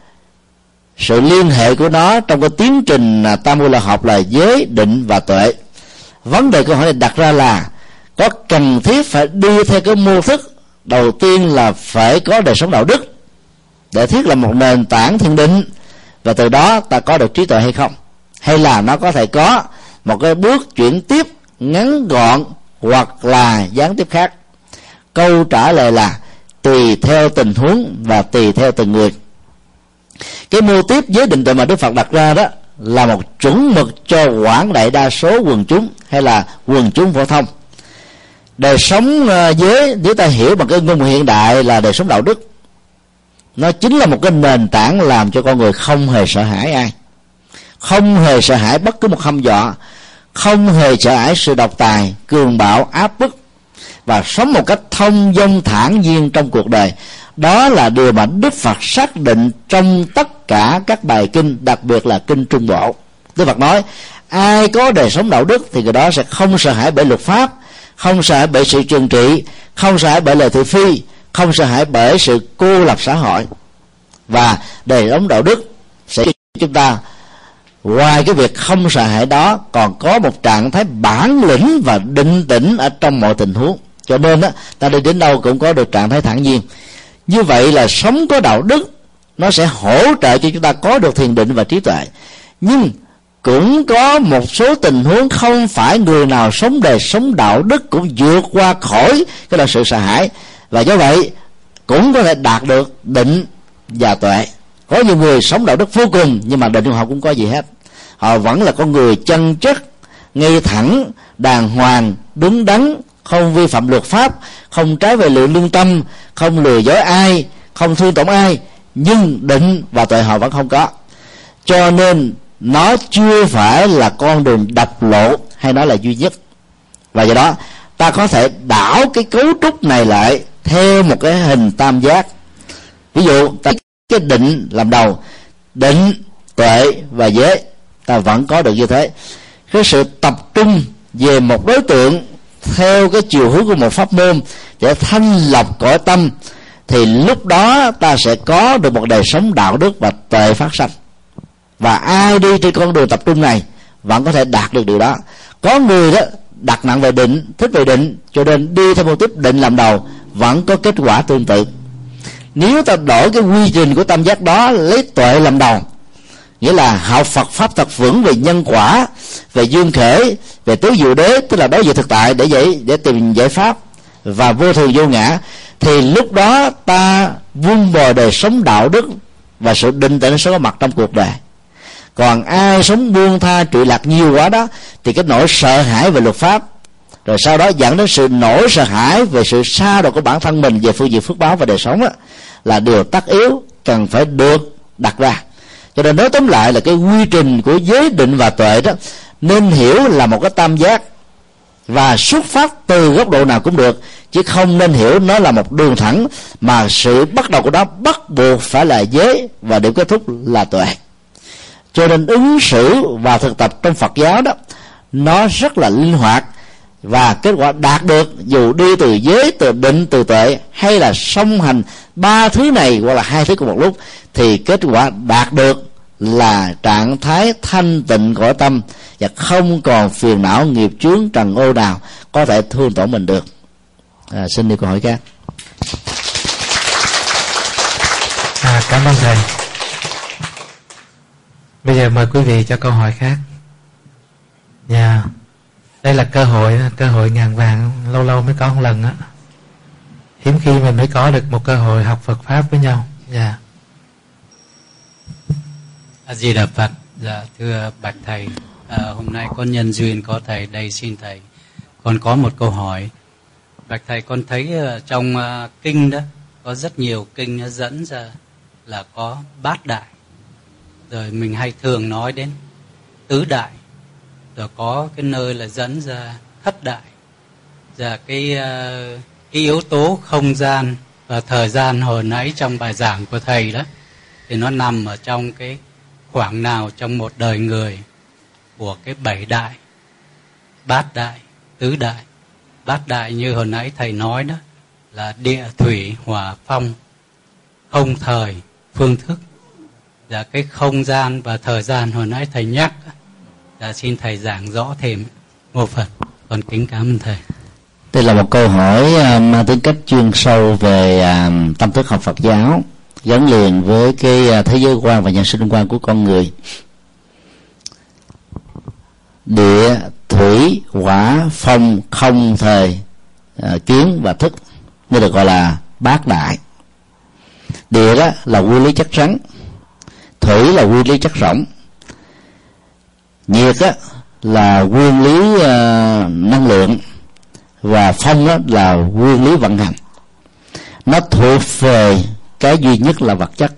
sự liên hệ của nó trong cái tiến trình tam muội học là giới, định và tuệ. Vấn đề câu hỏi này đặt ra là có cần thiết phải đi theo cái mô thức đầu tiên là phải có đời sống đạo đức để thiết lập một nền tảng thiền định, và từ đó ta có được trí tuệ hay không, hay là nó có thể có một cái bước chuyển tiếp ngắn gọn hoặc là gián tiếp khác? Câu trả lời là tùy theo tình huống và tùy theo từng người. Cái mô tiếp giới định tuệ mà Đức Phật đặt ra đó là một chuẩn mực cho quảng đại đa số quần chúng hay là quần chúng phổ thông. Đời sống giới, nếu ta hiểu bằng cái ngôn ngữ hiện đại, là đời sống đạo đức. Nó chính là một cái nền tảng làm cho con người không hề sợ hãi ai, không hề sợ hãi bất cứ một hăm dọa, không hề sợ hãi sự độc tài, cường bạo, áp bức, và sống một cách thông dong thản nhiên trong cuộc đời. Đó là điều mà Đức Phật xác định trong tất cả các bài kinh, đặc biệt là kinh Trung Bộ. Đức Phật nói ai có đời sống đạo đức thì người đó sẽ không sợ hãi bởi luật pháp, không sợ hãi bởi sự trừng trị, không sợ hãi bởi lời thị phi, không sợ hãi bởi sự cô lập xã hội. Và đời sống đạo đức sẽ chúng ta, ngoài cái việc không sợ hãi đó, còn có một trạng thái bản lĩnh và định tĩnh ở trong mọi tình huống. Cho nên á, ta đi đến đâu cũng có được trạng thái thản nhiên. Như vậy là sống có đạo đức, nó sẽ hỗ trợ cho chúng ta có được thiền định và trí tuệ. Nhưng cũng có một số tình huống không phải người nào sống đời sống đạo đức cũng vượt qua khỏi cái là sự sợ hãi, và do vậy cũng có thể đạt được định và tuệ. Có nhiều người sống đạo đức vô cùng, nhưng mà định của họ cũng có gì hết. Họ vẫn là con người chân chất, ngay thẳng, đàng hoàng, đứng đắn, không vi phạm luật pháp, không trái về lương lương tâm, không lừa dối ai, không thương tổn ai, nhưng định và tuệ họ vẫn không có. Cho nên nó chưa phải là con đường độc lộ, hay nó là duy nhất. Và do đó ta có thể đảo cái cấu trúc này lại theo một cái hình tam giác. Ví dụ ta cái định làm đầu, định, tuệ và giới, ta vẫn có được như thế. Cái sự tập trung về một đối tượng theo cái chiều hướng của một pháp môn để thanh lọc cõi tâm, thì lúc đó ta sẽ có được một đời sống đạo đức và tuệ phát sanh. Và ai đi trên con đường tập trung này vẫn có thể đạt được điều đó. Có người đó đặt nặng về định, thích về định, cho nên đi theo một tiếp định làm đầu, vẫn có kết quả tương tự. Nếu ta đổi cái quy trình của tam giác đó, lấy tuệ làm đầu, nghĩa là học Phật pháp thật vững về nhân quả, về duyên khể, về tứ diệu đế, tức là đối diện thực tại để giải để tìm giải pháp, và vô thường vô ngã, thì lúc đó ta vun bồi đời sống đạo đức và sự định tĩnh sẽ có mặt trong cuộc đời. Còn ai sống buông tha trụy lạc nhiều quá đó thì cái nỗi sợ hãi về luật pháp, rồi sau đó dẫn đến sự nỗi sợ hãi về sự sa đọa của bản thân mình về phương diện phước báo và đời sống đó, là điều tất yếu cần phải được đặt ra. Cho nên nói tóm lại là cái quy trình của giới định và tuệ đó nên hiểu là một cái tam giác, và xuất phát từ góc độ nào cũng được, chứ không nên hiểu nó là một đường thẳng, mà sự bắt đầu của nó bắt buộc phải là giới và điểm kết thúc là tuệ. Cho nên ứng xử và thực tập trong Phật giáo đó nó rất là linh hoạt, và kết quả đạt được dù đi từ giới, từ định, từ tuệ, hay là song hành ba thứ này hoặc là hai thứ cùng một lúc, thì kết quả đạt được là trạng thái thanh tịnh cõi tâm, và không còn phiền não nghiệp chướng trần ô nào có thể thương tổn mình được. À, xin đi câu hỏi khác. À, cảm ơn thầy. Bây giờ mời quý vị cho câu hỏi khác. Dạ, yeah. Đây là cơ hội, cơ hội ngàn vàng, lâu lâu mới có một lần á. Hiếm khi mình mới có được một cơ hội học Phật pháp với nhau. Dạ. Yeah. A Di Đà Phật. Dạ, thưa bạch thầy, à, hôm nay con nhân duyên có thầy đây, xin thầy, con có một câu hỏi. Bạch thầy, con thấy trong uh, kinh đó có rất nhiều kinh nó dẫn ra là có bát đại, rồi mình hay thường nói đến tứ đại, rồi có cái nơi là dẫn ra thất đại. Và cái, uh, cái yếu tố không gian và thời gian hồi nãy trong bài giảng của thầy đó, thì nó nằm ở trong cái khoảng nào trong một đời người của cái bảy đại, bát đại, tứ đại. Bát đại như hồi nãy thầy nói đó là địa, thủy, hỏa, phong, không thời, phương thức. Và cái không gian và thời gian hồi nãy thầy nhắc, và xin thầy giảng rõ thêm. Mô Phật. Con kính cảm ơn thầy. Đây là một câu hỏi mang tính cách chuyên sâu về tâm thức học Phật giáo, gắn liền với cái thế giới quan và nhân sinh quan của con người. Địa, thủy, hỏa, phong, không, thời, kiến và thức nên được gọi là bát đại. Địa đó là nguyên lý chất rắn, thủy là nguyên lý chất rỗng, nhiệt đó là nguyên lý uh, năng lượng, và phong đó là nguyên lý vận hành. Nó thuộc về cái duy nhất là vật chất.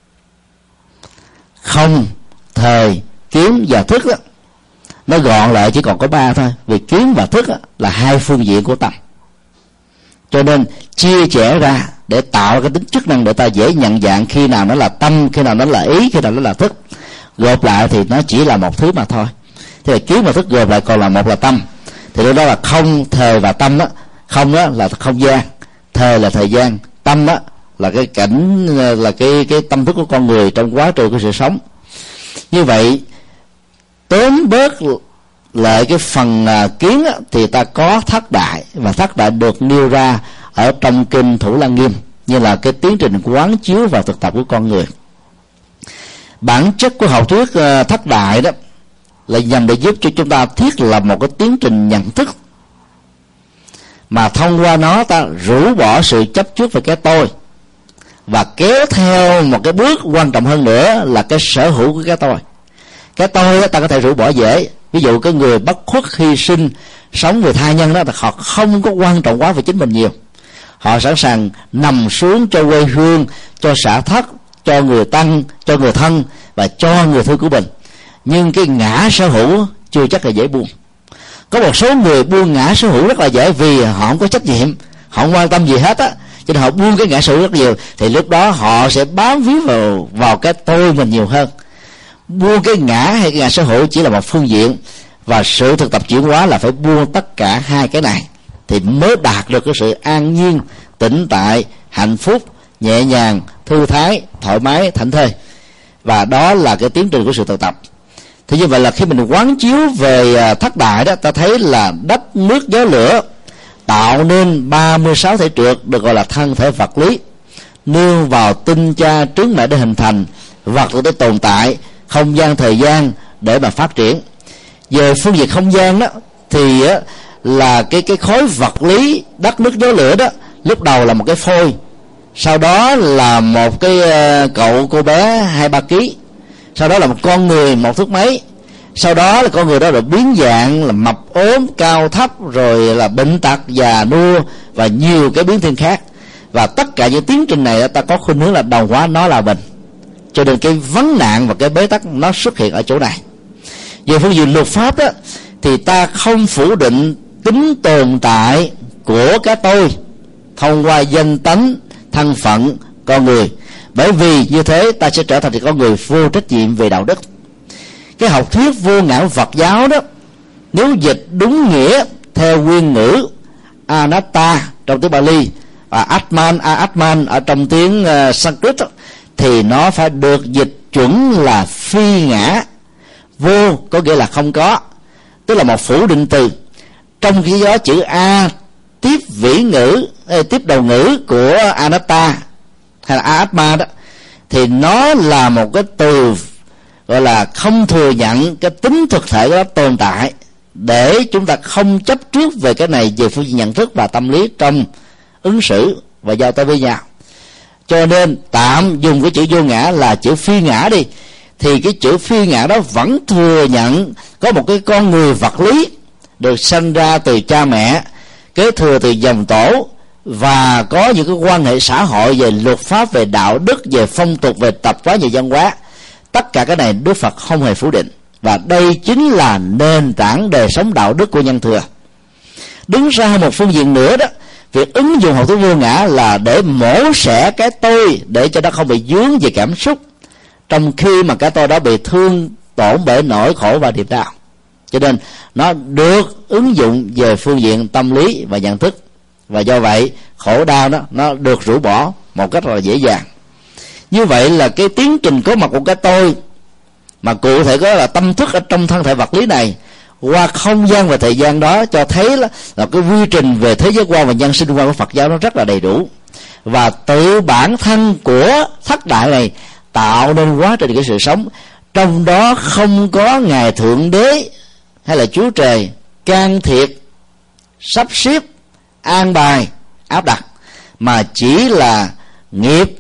Không, thời, kiến và thức đó, nó gọn lại chỉ còn có ba thôi, vì kiến và thức đó là hai phương diện của tâm. Cho nên chia sẻ ra để tạo cái tính chức năng để ta dễ nhận dạng khi nào nó là tâm, khi nào nó là ý, khi nào nó là thức. Gộp lại thì nó chỉ là một thứ mà thôi. Thế là kiến và thức gộp lại còn là một là tâm. Thì đó là không, thời và tâm đó. Không đó là không gian, thời là thời gian, tâm đó là cái cảnh, là cái cái tâm thức của con người trong quá trình của sự sống. Như vậy tóm bớt lại cái phần uh, kiến á, thì ta có thất đại, và thất đại được nêu ra ở trong kinh Thủ Lăng Nghiêm như là cái tiến trình quán chiếu và thực tập của con người. Bản chất của học thuyết uh, thất đại đó là nhằm để giúp cho chúng ta thiết lập một cái tiến trình nhận thức, mà thông qua nó ta rũ bỏ sự chấp trước về cái tôi, và kéo theo một cái bước quan trọng hơn nữa là cái sở hữu của cái tôi. Cái tôi đó, ta có thể rũ bỏ dễ. Ví dụ cái người bất khuất hy sinh sống về tha nhân đó, họ không có quan trọng quá về chính mình nhiều. Họ sẵn sàng nằm xuống cho quê hương, cho xã thất, cho người tăng, cho người thân và cho người thương của mình. Nhưng cái ngã sở hữu chưa chắc là dễ buông. Có một số người buông ngã sở hữu rất là dễ, vì họ không có trách nhiệm, họ không quan tâm gì hết á, cho nên họ buông cái ngã sở hữu rất nhiều. Thì lúc đó họ sẽ bám víu vào vào cái tôi mình nhiều hơn. Buông cái ngã hay cái ngã sở hữu chỉ là một phương diện, và sự thực tập chuyển hóa là phải buông tất cả hai cái này thì mới đạt được cái sự an nhiên, tĩnh tại, hạnh phúc, nhẹ nhàng, thư thái, thoải mái, thảnh thơi. Và đó là cái tiến trình của sự thực tập. Thì như vậy là khi mình quán chiếu về thất đại đó, ta thấy là đất, nước, gió, lửa tạo nên ba mươi sáu thể trượt, được gọi là thân thể vật lý, nương vào tinh cha trứng mẹ để hình thành, vật để tồn tại, không gian thời gian để mà phát triển. Về phương diện không gian đó thì á, là cái cái khối vật lý đất, nước, gió, lửa đó lúc đầu là một cái phôi, sau đó là một cái uh, cậu cô bé hai ba ký, sau đó là một con người một thước mấy, sau đó là con người đó được biến dạng là mập ốm, cao thấp, rồi là bệnh tật, già nua và nhiều cái biến thiên khác. Và tất cả những tiến trình này ta có khuynh hướng là đồng hóa nó là mình, cho nên cái vấn nạn và cái bế tắc nó xuất hiện ở chỗ này. Về phương diện luật pháp đó, thì ta không phủ định tính tồn tại của cái tôi thông qua danh tánh, thân phận con người, bởi vì như thế ta sẽ trở thành một con người vô trách nhiệm về đạo đức. Cái học thuyết vô ngã Phật giáo đó, nếu dịch đúng nghĩa theo nguyên ngữ anatta trong tiếng Bali và Atman, Atman ở trong tiếng uh, Sanskrit đó, thì nó phải được dịch chuẩn là phi ngã. Vô có nghĩa là không có, tức là một phủ định từ. Trong khi đó chữ A tiếp vĩ ngữ, tiếp đầu ngữ của anatta hay là atma đó, thì nó là một cái từ gọi là không thừa nhận cái tính thực thể của nó tồn tại, để chúng ta không chấp trước về cái này về phương diện nhận thức và tâm lý trong ứng xử và giao tiếp với nhau. Cho nên tạm dùng cái chữ vô ngã là chữ phi ngã đi, thì cái chữ phi ngã đó vẫn thừa nhận có một cái con người vật lý được sanh ra từ cha mẹ, kế thừa từ dòng tổ, và có những cái quan hệ xã hội về luật pháp, về đạo đức, về phong tục, về tập quán, về văn hóa. Tất cả cái này Đức Phật không hề phủ định, và đây chính là nền tảng đời sống đạo đức của nhân thừa. Đứng ra một phương diện nữa đó, việc ứng dụng học thuyết vô ngã là để mổ xẻ cái tôi, để cho nó không bị dướng về cảm xúc, trong khi mà cái tôi đó bị thương tổn bởi nỗi khổ và niềm đau. Cho nên nó được ứng dụng về phương diện tâm lý và nhận thức, và do vậy khổ đau đó nó được rũ bỏ một cách rất là dễ dàng. Như vậy là cái tiến trình có mặt của cái tôi, mà cụ thể có là tâm thức ở trong thân thể vật lý này, qua không gian và thời gian đó, cho thấy là, là cái quy trình về thế giới quan và nhân sinh quan của Phật giáo nó rất là đầy đủ. Và tự bản thân của thất đại này tạo nên quá trình cái sự sống, trong đó không có ngài thượng đế hay là chúa trời can thiệp, sắp xếp, an bài, áp đặt, mà chỉ là nghiệp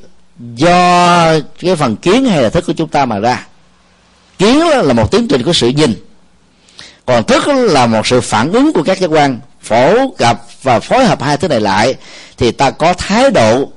do cái phần kiến hay là thức của chúng ta mà ra. Kiến là một tiến trình của sự nhìn, còn thức là một sự phản ứng của các giác quan phổ cập và phối hợp hai thứ này lại, thì ta có thái độ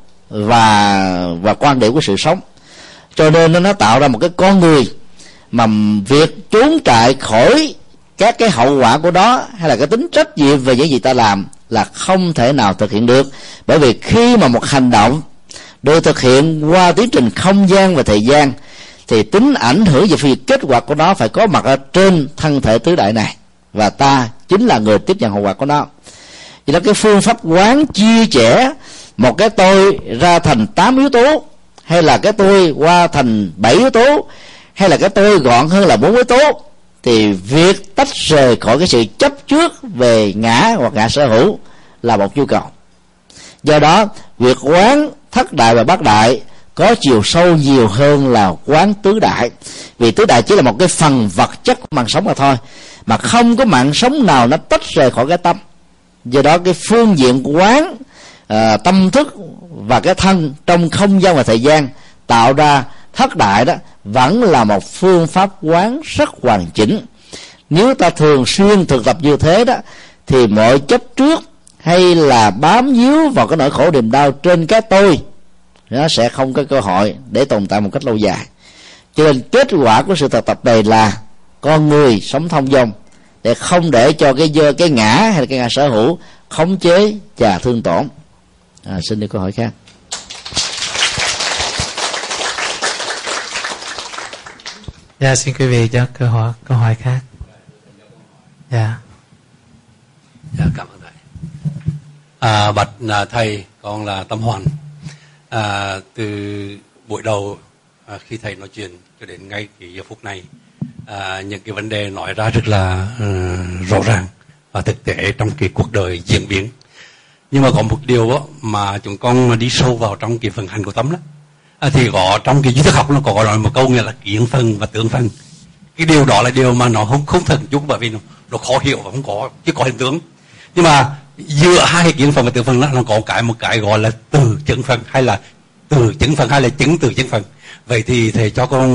và và quan điểm của sự sống. Cho nên nó tạo ra một cái con người mà việc trốn chạy khỏi các cái hậu quả của đó, hay là cái tính trách nhiệm về những gì ta làm, là không thể nào thực hiện được. Bởi vì khi mà một hành động được thực hiện qua tiến trình không gian và thời gian, thì tính ảnh hưởng về phía kết quả của nó phải có mặt ở trên thân thể tứ đại này, và ta chính là người tiếp nhận hậu quả của nó. Vì đó cái phương pháp quán chia sẻ một cái tôi ra thành tám yếu tố, hay là cái tôi qua thành bảy yếu tố, hay là cái tôi gọn hơn là bốn yếu tố, thì việc tách rời khỏi cái sự chấp trước về ngã hoặc ngã sở hữu là một nhu cầu. Do đó việc quán thất đại và bát đại có chiều sâu nhiều hơn là quán tứ đại, vì tứ đại chỉ là một cái phần vật chất của mạng sống mà thôi, mà không có mạng sống nào nó tách rời khỏi cái tâm. Do đó cái phương diện quán à, tâm thức và cái thân trong không gian và thời gian tạo ra thất đại đó vẫn là một phương pháp quán rất hoàn chỉnh. Nếu ta thường xuyên thực tập như thế đó, thì mọi chấp trước hay là bám víu vào cái nỗi khổ niềm đau trên cái tôi, nó sẽ không có cơ hội để tồn tại một cách lâu dài. Cho nên kết quả của sự thực tập này là con người sống thông dong, để không để cho cái dơ, cái ngã hay là cái ngã sở hữu khống chế và thương tổn. À, xin đi câu hỏi khác. Dạ, xin quý vị cho câu hỏi câu hỏi khác. Dạ. Dạ, cảm ơn thầy. À, bạch là thầy, con là Tâm Hoàn. À, từ buổi đầu à, khi thầy nói chuyện cho đến ngay cái giờ phút này, à, những cái vấn đề nói ra rất là uh, rõ ràng và thực tế trong cái cuộc đời diễn biến. Nhưng mà có một điều đó, mà chúng con đi sâu vào trong cái phần hành của tâm đó, à, thì có trong cái duy thức học nó có nói một câu nghĩa là kiến phần và tướng phần. Cái điều đó là điều mà nó không không thần chút, bởi vì nó, nó khó hiểu và không có chứ có hình tướng. Nhưng mà giữa hai cái kiến phần và tướng phần đó, nó có cái một cái gọi là từ chứng phần, hay là từ chứng phần, hay là chứng từ chứng phần. Vậy thì thầy cho con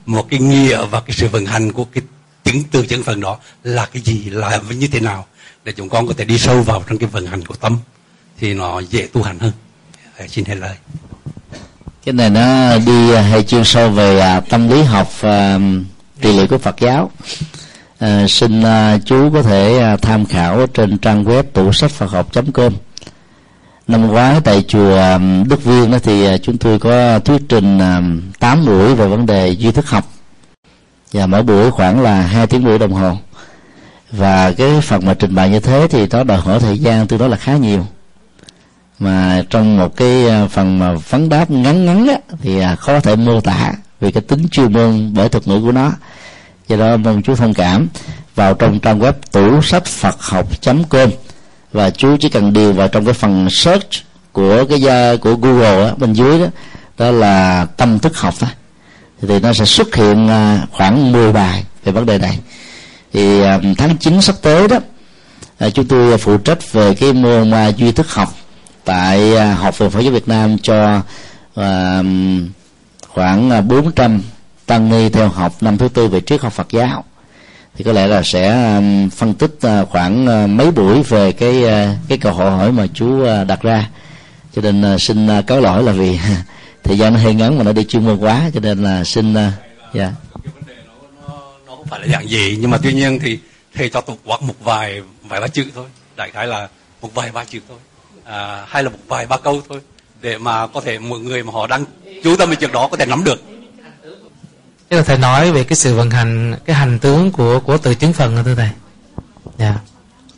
một cái nghĩa và cái sự vận hành của cái chứng từ chứng phần đó là cái gì, là như thế nào, để chúng con có thể đi sâu vào trong cái vận hành của tâm thì nó dễ tu hành hơn. Xin hết lời. Cái này nó đi hay chuyên sâu về uh, tâm lý học uh, trị liệu của Phật giáo. Uh, xin uh, chú có thể uh, tham khảo trên trang web tủ sách Phật học chấm com. Năm ngoái tại chùa um, Đức Viên đó thì uh, chúng tôi có thuyết trình um, tám buổi về vấn đề duy thức học, và mỗi buổi khoảng là hai tiếng rưỡi đồng hồ. Và cái phần mà trình bày như thế thì nó đòi hỏi thời gian tương đối là khá nhiều, mà trong một cái phần mà vấn đáp ngắn ngắn á, thì khó thể mô tả vì cái tính chuyên môn bởi thuật ngữ của nó. Do đó mong chú thông cảm, vào trong trang web tủ sách Phật học chấm com, và chú chỉ cần điền vào trong cái phần search của cái gia của Google á, bên dưới đó, đó là tâm thức học đó, thì nó sẽ xuất hiện khoảng mười bài về vấn đề này. Thì tháng chín sắp tới đó, chúng tôi phụ trách về cái môn duy thức học tại Học viện Phật giáo Việt Nam cho uh, khoảng bốn trăm tăng ni theo học năm thứ tư về triết học Phật giáo. Thì có lẽ là sẽ um, phân tích uh, khoảng uh, mấy buổi về cái uh, cái câu hỏi mà chú uh, đặt ra. Cho nên uh, xin uh, cáo lỗi là vì thời gian nó hơi ngắn mà nó đi chuyên môn quá, cho nên là xin uh, yeah. Cái vấn đề nó, nó, nó không phải là dạng gì, nhưng mà tuy nhiên thì thầy cho tục quát một vài vài ba chữ thôi, đại khái là một vài ba chữ thôi. À, hay là một vài ba câu thôi, để mà có thể mọi người mà họ đang chú tâm về chuyện đó có thể nắm được. Thế là thầy nói về cái sự vận hành, cái hành tướng của của từ chứng phần, thưa thầy. Dạ. Yeah.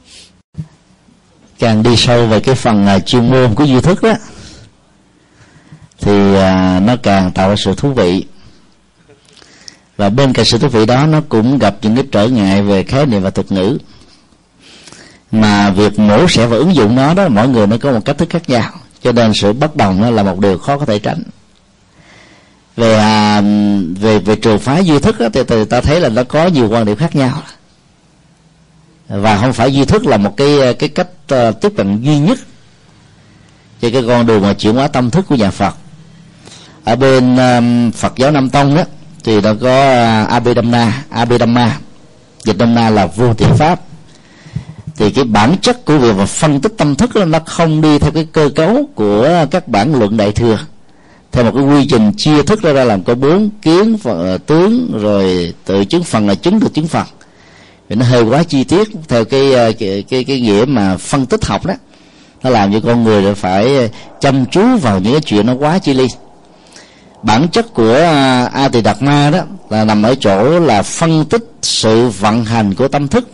Càng đi sâu về cái phần uh, chuyên môn của duy thức đó, thì uh, nó càng tạo ra sự thú vị. Và bên cạnh sự thú vị đó, nó cũng gặp những cái trở ngại về khái niệm và thuật ngữ, mà việc mổ xẻ và ứng dụng nó đó, mỗi người nó có một cách thức khác nhau, cho nên sự bất đồng nó là một điều khó có thể tránh. Về à, về về trường phái duy thức đó, thì, thì ta thấy là nó có nhiều quan điểm khác nhau, và không phải duy thức là một cái cái cách uh, tiếp cận duy nhất trên cái con đường mà chuyển hóa tâm thức của nhà Phật. Ở bên um, Phật giáo Nam Tông đó thì nó có uh, Abhidhamma, Abhidhamma dịch nôm na là vô tiện pháp. Thì cái bản chất của việc mà phân tích tâm thức đó, nó không đi theo cái cơ cấu của các bản luận Đại Thừa, theo một cái quy trình chia thức ra, ra làm có bốn kiến, phần, tướng, rồi tự chứng phần là chứng được chứng phần. Vì nó hơi quá chi tiết theo cái cái cái, cái nghĩa mà phân tích học đó, nó làm cho con người phải chăm chú vào những cái chuyện nó quá chi ly. Bản chất của A Tỳ Đạt Ma đó là nằm ở chỗ là phân tích sự vận hành của tâm thức,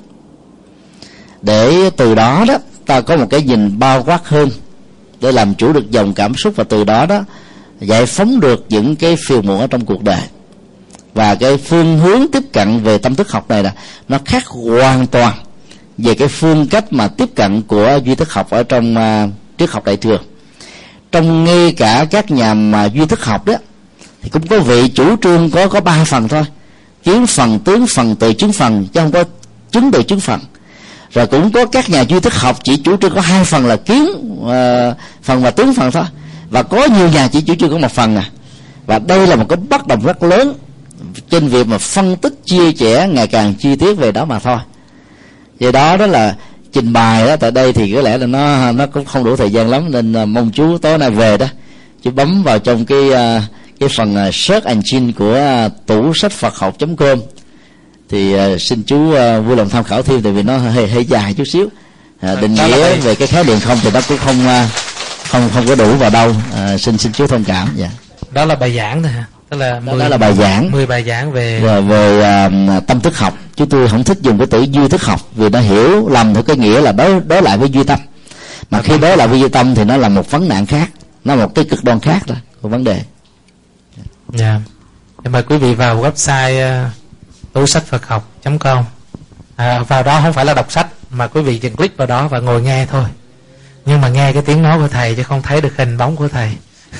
để từ đó đó ta có một cái nhìn bao quát hơn, để làm chủ được dòng cảm xúc, và từ đó đó giải phóng được những cái phiền muộn ở trong cuộc đời. Và cái phương hướng tiếp cận về tâm thức học này là nó khác hoàn toàn về cái phương cách mà tiếp cận của duy thức học ở trong uh, triết học Đại Thừa. Trong ngay cả các nhà mà duy thức học đó thì cũng có vị chủ trương có có ba phần thôi: kiến phần, tướng phần, tự chứng phần, chứ không có chứng tự chứng phần. Rồi cũng có các nhà duy thức học chỉ chủ trương có hai phần là kiến uh, phần và tướng phần thôi, và có nhiều nhà chỉ chủ trương có một phần à. Và đây là một cái bất đồng rất lớn trên việc mà phân tích chia sẻ ngày càng chi tiết về đó mà thôi. Vì đó đó là trình bày đó tại đây thì có lẽ là nó nó cũng không đủ thời gian lắm, nên mong chú tối nay về đó chú bấm vào trong cái cái phần search engine của tủ sách Phật học chấm com, thì xin chú vui lòng tham khảo thêm, tại vì nó hơi hơi dài chút xíu. À, định nghĩa về cái khái niệm không thì nó cũng không không không có đủ vào đâu. À, xin xin chú thông cảm. Dạ. Đó là bài giảng thôi hả? Đó là mười, đó là bài giảng mười bài giảng về về, về uh, tâm thức học. Chúng tôi không thích dùng cái từ duy thức học vì nó hiểu lầm theo cái nghĩa là đối đối lại với duy tâm, mà khi đối lại với duy tâm thì nó là một vấn nạn khác, nó một cái cực đoan khác rồi của vấn đề. Dạ. Yeah. Mời quý vị vào website uh, tủ sách Phật học chấm com. À, vào đó không phải là đọc sách, mà quý vị chỉ click vào đó và ngồi nghe thôi, nhưng mà nghe cái tiếng nói của thầy chứ không thấy được hình bóng của thầy.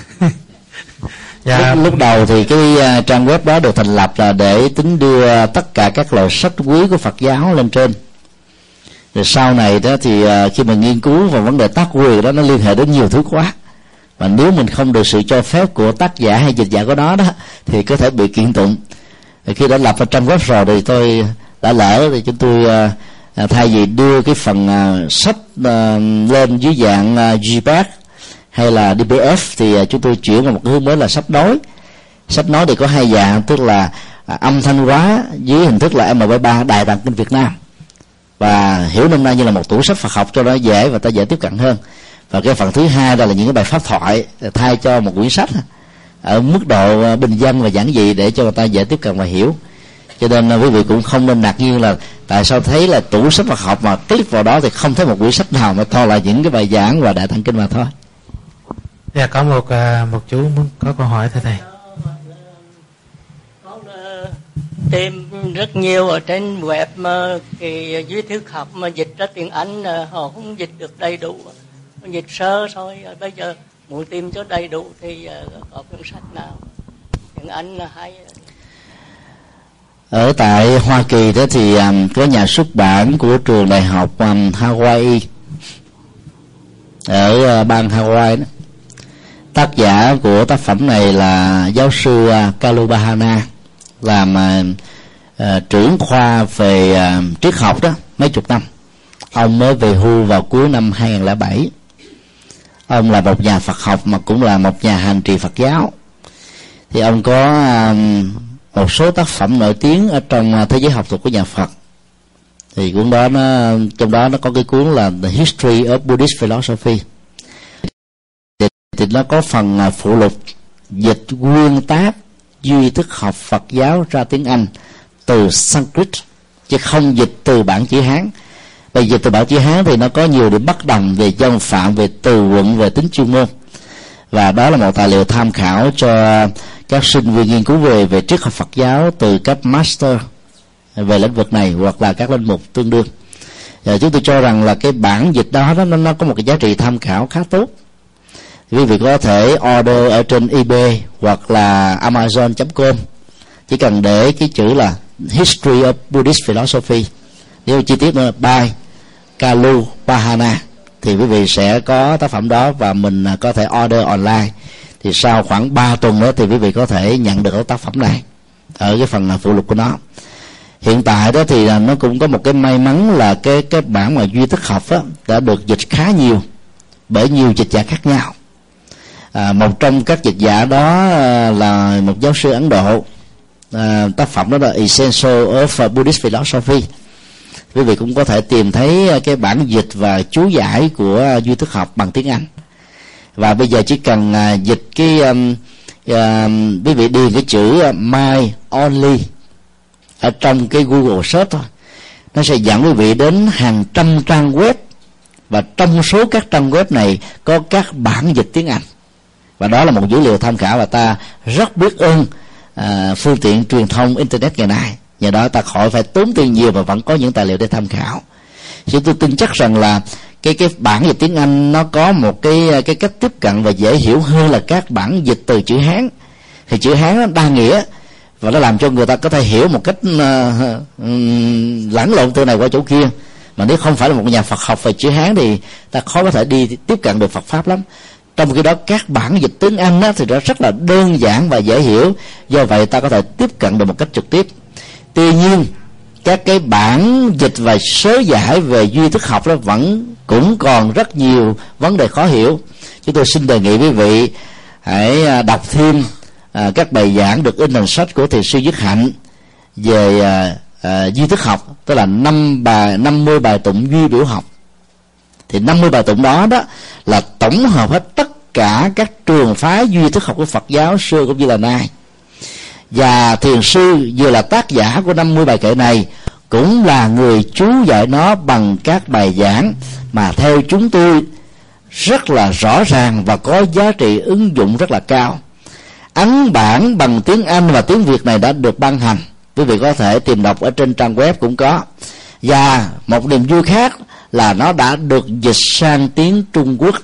Dạ. Lúc, lúc đầu thì cái uh, trang web đó được thành lập là để tính đưa tất cả các loại sách quý của Phật giáo lên trên. Rồi sau này đó thì uh, khi mà nghiên cứu vào vấn đề tác quyền đó, nó liên hệ đến nhiều thứ quá, và nếu mình không được sự cho phép của tác giả hay dịch giả của nó đó thì có thể bị kiện tụng. Khi đã lập vào trang web rồi thì tôi đã lỡ, thì chúng tôi à, thay vì đưa cái phần à, sách à, lên dưới dạng à, giê pê giê hay là đê pê ép, thì à, chúng tôi chuyển vào một cái hướng mới là sách nói. Sách nói thì có hai dạng, tức là à, âm thanh hóa dưới hình thức là em pê ba Đài Tạng Kinh Việt Nam, và hiểu năm nay như là một tủ sách Phật học cho nó dễ và ta dễ tiếp cận hơn. Và cái phần thứ hai đó là những cái bài pháp thoại thay cho một quyển sách ở mức độ bình dân và giản dị để cho người ta dễ tiếp cận và hiểu. Cho nên quý vị cũng không nên ngạc nhiên là tại sao thấy là tủ sách Phật học mà click vào đó thì không thấy một quyển sách nào, mà thôi là những cái bài giảng và Đại Tạng Kinh mà thôi. Dạ, có một một chú muốn có câu hỏi thưa thầy. Con tìm rất nhiều ở trên web mà cái duy thức học mà dịch ra tiếng Anh họ không dịch được đầy đủ, dịch sơ thôi. Bây giờ muốn tìm cho đầy đủ thì có cuốn sách nào tiếng Anh hay? Ở tại Hoa Kỳ đó thì um, có nhà xuất bản của trường đại học um, Hawaii ở uh, bang Hawaii đó. Tác giả của tác phẩm này là giáo sư uh, Kalu Bahana, làm uh, uh, trưởng khoa về uh, triết học đó mấy chục năm. Ông mới về hưu vào cuối năm hai nghìn không trăm lẻ bảy. Ông là một nhà Phật học mà cũng là một nhà hành trì Phật giáo. Thì ông có um, một số tác phẩm nổi tiếng ở trong thế giới học thuật của nhà Phật. Thì cuốn đó nó, trong đó nó có cái cuốn là The History of Buddhist Philosophy. Thì, thì nó có phần phụ lục dịch nguyên tác duy thức học Phật giáo ra tiếng Anh từ Sanskrit, chứ không dịch từ bản chữ Hán. Bởi dịch từ bản chữ Hán thì nó có nhiều điểm bất đồng về dân phạm, về từ vựng, về tính chuyên môn. Và đó là một tài liệu tham khảo cho các sinh viên nghiên cứu về về triết học Phật giáo từ cấp master về lĩnh vực này, hoặc là các linh mục tương đương. Và chúng tôi cho rằng là cái bản dịch đó, đó nó, nó có một cái giá trị tham khảo khá tốt. Quý vị có thể order ở trên eBay hoặc là amazon chấm com, chỉ cần để cái chữ là History of Buddhist Philosophy, nếu chi tiết nữa là by Kalu Bahana, thì quý vị sẽ có tác phẩm đó và mình có thể order online. Thì sau khoảng ba tuần nữa thì quý vị có thể nhận được tác phẩm này ở cái phần phụ lục của nó. Hiện tại đó thì nó cũng có một cái may mắn là cái cái bản mà duy thức học đó, đã được dịch khá nhiều bởi nhiều dịch giả khác nhau. À, một trong các dịch giả đó là một giáo sư Ấn Độ. À, tác phẩm đó là Essential of Buddhist Philosophy. Quý vị cũng có thể tìm thấy cái bản dịch và chú giải của duy thức học bằng tiếng Anh. Và bây giờ chỉ cần uh, dịch cái um, uh, quý vị điền cái chữ uh, My Only ở trong cái Google search thôi, nó sẽ dẫn quý vị đến hàng trăm trang web, và trong số các trang web này có các bản dịch tiếng Anh. Và đó là một dữ liệu tham khảo, và ta rất biết ơn uh, phương tiện truyền thông internet ngày nay. Nhờ đó ta khỏi phải tốn tiền nhiều mà vẫn có những tài liệu để tham khảo. Chúng tôi tin chắc rằng là cái cái bản dịch tiếng Anh nó có một cái cái cách tiếp cận và dễ hiểu hơn là các bản dịch từ chữ Hán. Thì chữ Hán nó đa nghĩa và nó làm cho người ta có thể hiểu một cách uh, uh, lẫn lộn từ này qua chỗ kia. Mà nếu không phải là một nhà Phật học về chữ Hán thì ta khó có thể đi tiếp cận được Phật pháp lắm. Trong khi đó các bản dịch tiếng Anh á, thì nó rất là đơn giản và dễ hiểu, do vậy ta có thể tiếp cận được một cách trực tiếp. Tuy nhiên các cái bản dịch và sớ giải về duy thức học đó vẫn cũng còn rất nhiều vấn đề khó hiểu. Chúng tôi xin đề nghị quý vị hãy đọc thêm à, các bài giảng được in thành sách của thiền sư Dứt Hạnh về à, à, duy thức học, tức là năm bài năm mươi bài tụng duy biểu học. Thì năm mươi bài tụng đó đó là tổng hợp hết tất cả các trường phái duy thức học của Phật giáo xưa cũng như là nay. Và thiền sư vừa là tác giả của năm mươi bài kệ này, cũng là người chú giải nó bằng các bài giảng mà theo chúng tôi rất là rõ ràng và có giá trị ứng dụng rất là cao. Ấn bản bằng tiếng Anh và tiếng Việt này đã được ban hành, quý vị có thể tìm đọc ở trên trang web cũng có. Và một niềm vui khác là nó đã được dịch sang tiếng Trung Quốc,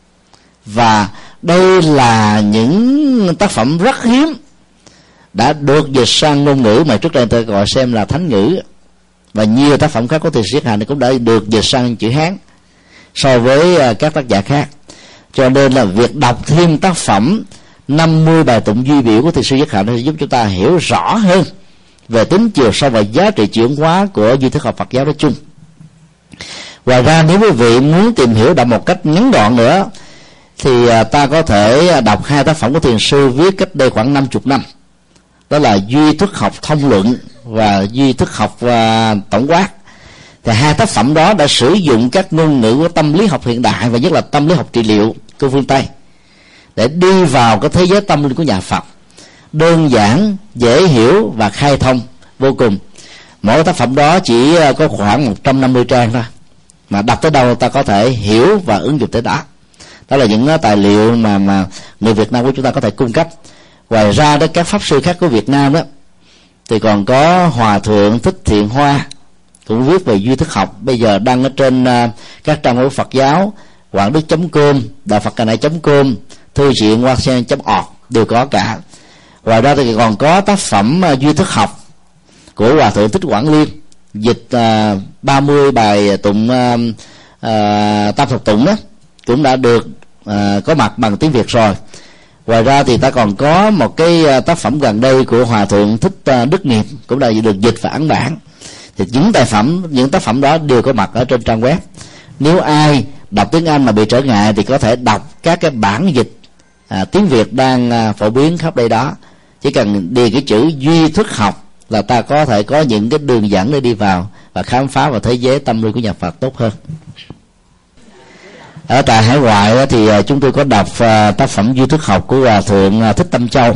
và đây là những tác phẩm rất hiếm đã được dịch sang ngôn ngữ mà trước đây tôi gọi xem là thánh ngữ. Và nhiều tác phẩm khác của thiền sư Dứt Hạnh cũng đã được dịch sang chữ Hán so với các tác giả khác. Cho nên là việc đọc thêm tác phẩm năm mươi bài tụng duy biểu của thiền sư Dứt Hạnh sẽ giúp chúng ta hiểu rõ hơn về tính chiều sâu và giá trị chuyển hóa của duy thức học Phật giáo nói chung. Ngoài ra, nếu quý vị muốn tìm hiểu đọc một cách ngắn gọn nữa thì ta có thể đọc hai tác phẩm của thiền sư viết cách đây khoảng năm mươi năm, đó là Duy thức học thông luận và Duy thức học uh, tổng quát. Thì hai tác phẩm đó đã sử dụng các ngôn ngữ của tâm lý học hiện đại và nhất là tâm lý học trị liệu của phương Tây để đi vào cái thế giới tâm linh của nhà Phật, đơn giản, dễ hiểu và khai thông vô cùng. Mỗi tác phẩm đó chỉ có khoảng một trăm năm mươi trang thôi, mà đọc tới đâu ta có thể hiểu và ứng dụng tới đó. Đó là những tài liệu mà mà người Việt Nam của chúng ta có thể cung cấp. Ngoài ra đó, các pháp sư khác của Việt Nam đó thì còn có Hòa thượng Thích Thiện Hoa cũng viết về duy thức học, bây giờ đăng ở trên uh, các trang web Phật giáo, quảng đức chấm com, đạo Phật Cà Nại chấm com, thư viện hoa sen chấm org đều có cả. Ngoài ra thì còn có tác phẩm uh, duy thức học của Hòa thượng Thích Quảng Liên, dịch uh, ba mươi bài tụng uh, uh, tam thập tụng đó, cũng đã được uh, có mặt bằng tiếng Việt rồi. Ngoài ra thì ta còn có một cái uh, tác phẩm gần đây của Hòa thượng Thích uh, Đức Nghiệp, cũng đã được dịch và ấn bản. Thì những tài phẩm, những tác phẩm đó đều có mặt ở trên trang web. Nếu ai đọc tiếng Anh mà bị trở ngại thì có thể đọc các cái bản dịch à, tiếng Việt đang à, phổ biến khắp đây đó. Chỉ cần điền cái chữ duy thức học là ta có thể có những cái đường dẫn để đi vào và khám phá vào thế giới tâm linh của nhà Phật tốt hơn. Ở tại hải ngoại thì chúng tôi có đọc à, tác phẩm duy thức học của Hòa thượng à, Thích Tâm Châu,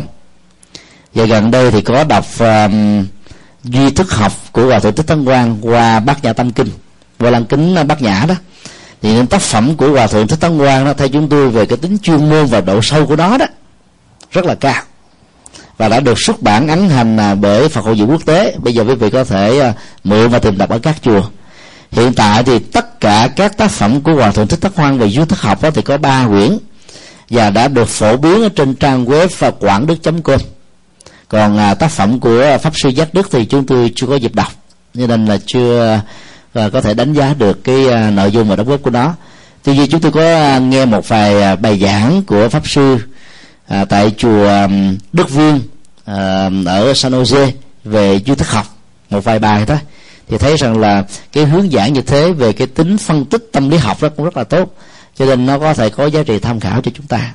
và gần đây thì có đọc à, duy thức học của Hòa thượng Thích Tấn Quang qua Bát Nhã Tâm Kinh, qua lăng kính Bát Nhã đó. Thì những tác phẩm của Hòa thượng Thích Tấn Quang đó, theo chúng tôi về cái tính chuyên môn và độ sâu của nó đó rất là cao, và đã được xuất bản ấn hành bởi Phật Hội Viện Quốc tế. Bây giờ quý vị có thể mượn và tìm đọc ở các chùa. Hiện tại thì tất cả các tác phẩm của Hòa thượng Thích Tấn Quang về duy thức học đó thì có ba quyển và đã được phổ biến ở trên trang web quảng đức chấm com. Còn à, tác phẩm của pháp sư Giác Đức thì chúng tôi chưa có dịp đọc, cho nên là chưa à, có thể đánh giá được cái à, nội dung và đóng góp của nó. Tuy nhiên chúng tôi có à, nghe một vài à, bài giảng của pháp sư à, tại chùa à, Đức Viên à, ở San Jose về duy thức học, một vài bài thôi, thì thấy rằng là cái hướng giảng như thế về cái tính phân tích tâm lý học đó cũng rất là tốt, cho nên nó có thể có giá trị tham khảo cho chúng ta.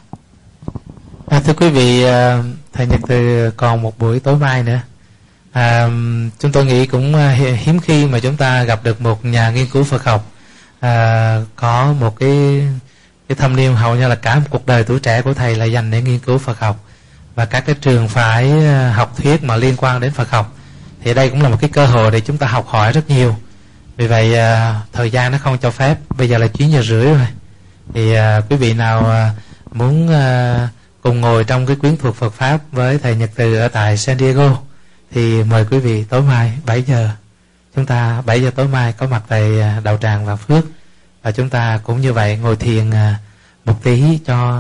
À, thưa quý vị, thầy Nhật Từ còn một buổi tối mai nữa. À, chúng tôi nghĩ cũng hiếm khi mà chúng ta gặp được một nhà nghiên cứu Phật học à, có một cái cái thâm niên hầu như là cả một cuộc đời tuổi trẻ của thầy là dành để nghiên cứu Phật học và các cái trường phái học thuyết mà liên quan đến Phật học. Thì đây cũng là một cái cơ hội để chúng ta học hỏi rất nhiều. Vì vậy à, thời gian nó không cho phép. Bây giờ là chín giờ rưỡi rồi. Thì à, quý vị nào à, muốn à, cùng ngồi trong cái quyến thuộc Phật Pháp với thầy Nhật Từ ở tại San Diego thì mời quý vị tối mai bảy giờ. Chúng ta bảy giờ tối mai có mặt tại Đạo Tràng và Phước, và chúng ta cũng như vậy ngồi thiền một tí cho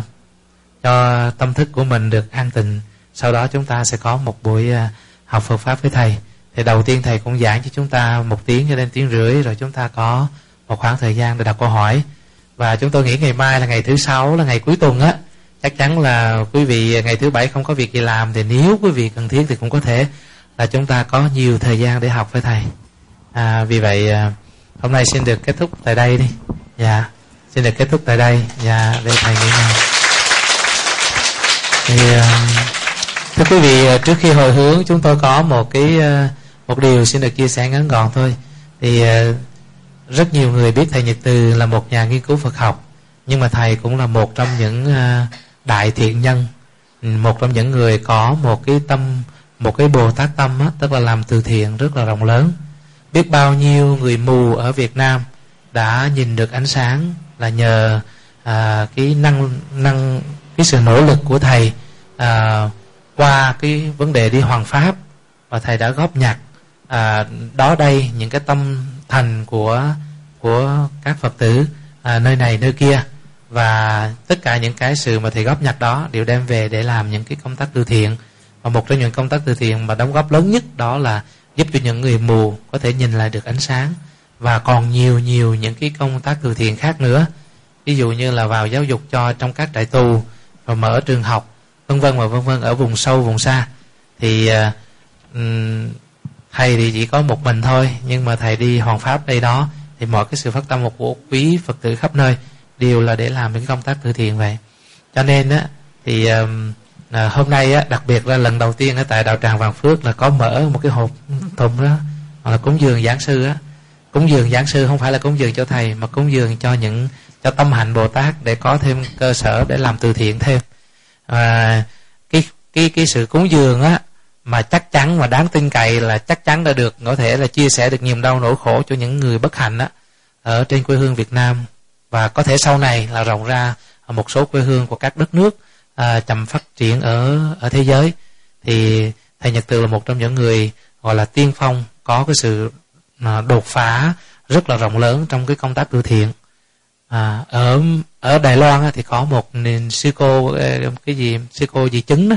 cho tâm thức của mình được an tịnh. Sau đó chúng ta sẽ có một buổi học Phật Pháp với thầy. Thì đầu tiên thầy cũng giảng cho chúng ta một tiếng cho đến tiếng rưỡi, rồi chúng ta có một khoảng thời gian để đặt câu hỏi. Và chúng tôi nghĩ ngày mai là ngày thứ sáu, là ngày cuối tuần á, chắc chắn là quý vị ngày thứ bảy không có việc gì làm, thì nếu quý vị cần thiết thì cũng có thể là chúng ta có nhiều thời gian để học với thầy. À, vì vậy hôm nay xin được kết thúc tại đây đi. Dạ, xin được kết thúc tại đây. Dạ, để thầy nghỉ ngơi. Thì thưa quý vị, trước khi hồi hướng chúng tôi có một cái một điều xin được chia sẻ ngắn gọn thôi. Thì rất nhiều người biết thầy Nhật Từ là một nhà nghiên cứu Phật học, nhưng mà thầy cũng là một trong những đại thiện nhân, một trong những người có một cái tâm, một cái Bồ Tát tâm á, tức là làm từ thiện rất là rộng lớn. Biết bao nhiêu người mù ở Việt Nam đã nhìn được ánh sáng là nhờ à, cái năng năng cái sự nỗ lực của thầy à, qua cái vấn đề đi hoằng pháp, và thầy đã góp nhặt à, đó đây những cái tâm thành của của các Phật tử à, nơi này nơi kia, và tất cả những cái sự mà thầy góp nhặt đó đều đem về để làm những cái công tác từ thiện. Và một trong những công tác từ thiện mà đóng góp lớn nhất đó là giúp cho những người mù có thể nhìn lại được ánh sáng, và còn nhiều nhiều những cái công tác từ thiện khác nữa. Ví dụ như là vào giáo dục cho trong các trại tù, rồi mở trường học, vân vân và vân vân ở vùng sâu vùng xa. Thì um, thầy thì chỉ có một mình thôi, nhưng mà thầy đi hoàn pháp đây đó, thì mọi cái sự phát tâm một của quý Phật tử khắp nơi đều là để làm những công tác từ thiện vậy. Cho nên á thì à, hôm nay á, đặc biệt là lần đầu tiên ở tại đạo tràng Vạn Phước là có mở một cái hộp thùng đó, hoặc là cúng dường giảng sư á. Cúng dường giảng sư không phải là cúng dường cho thầy, mà cúng dường cho những cho tâm hạnh Bồ Tát, để có thêm cơ sở để làm từ thiện thêm. À, cái cái cái sự cúng dường á mà chắc chắn và đáng tin cậy là chắc chắn đã được có thể là chia sẻ được niềm đau nỗi khổ cho những người bất hạnh á ở trên quê hương Việt Nam, và có thể sau này là rộng ra ở một số quê hương của các đất nước à, chậm phát triển ở ở thế giới. Thì thầy Nhật Từ là một trong những người gọi là tiên phong, có cái sự à, đột phá rất là rộng lớn trong cái công tác từ thiện. À, ở ở Đài Loan á, thì có một sư cô cái gì sư cô gì chứng đó,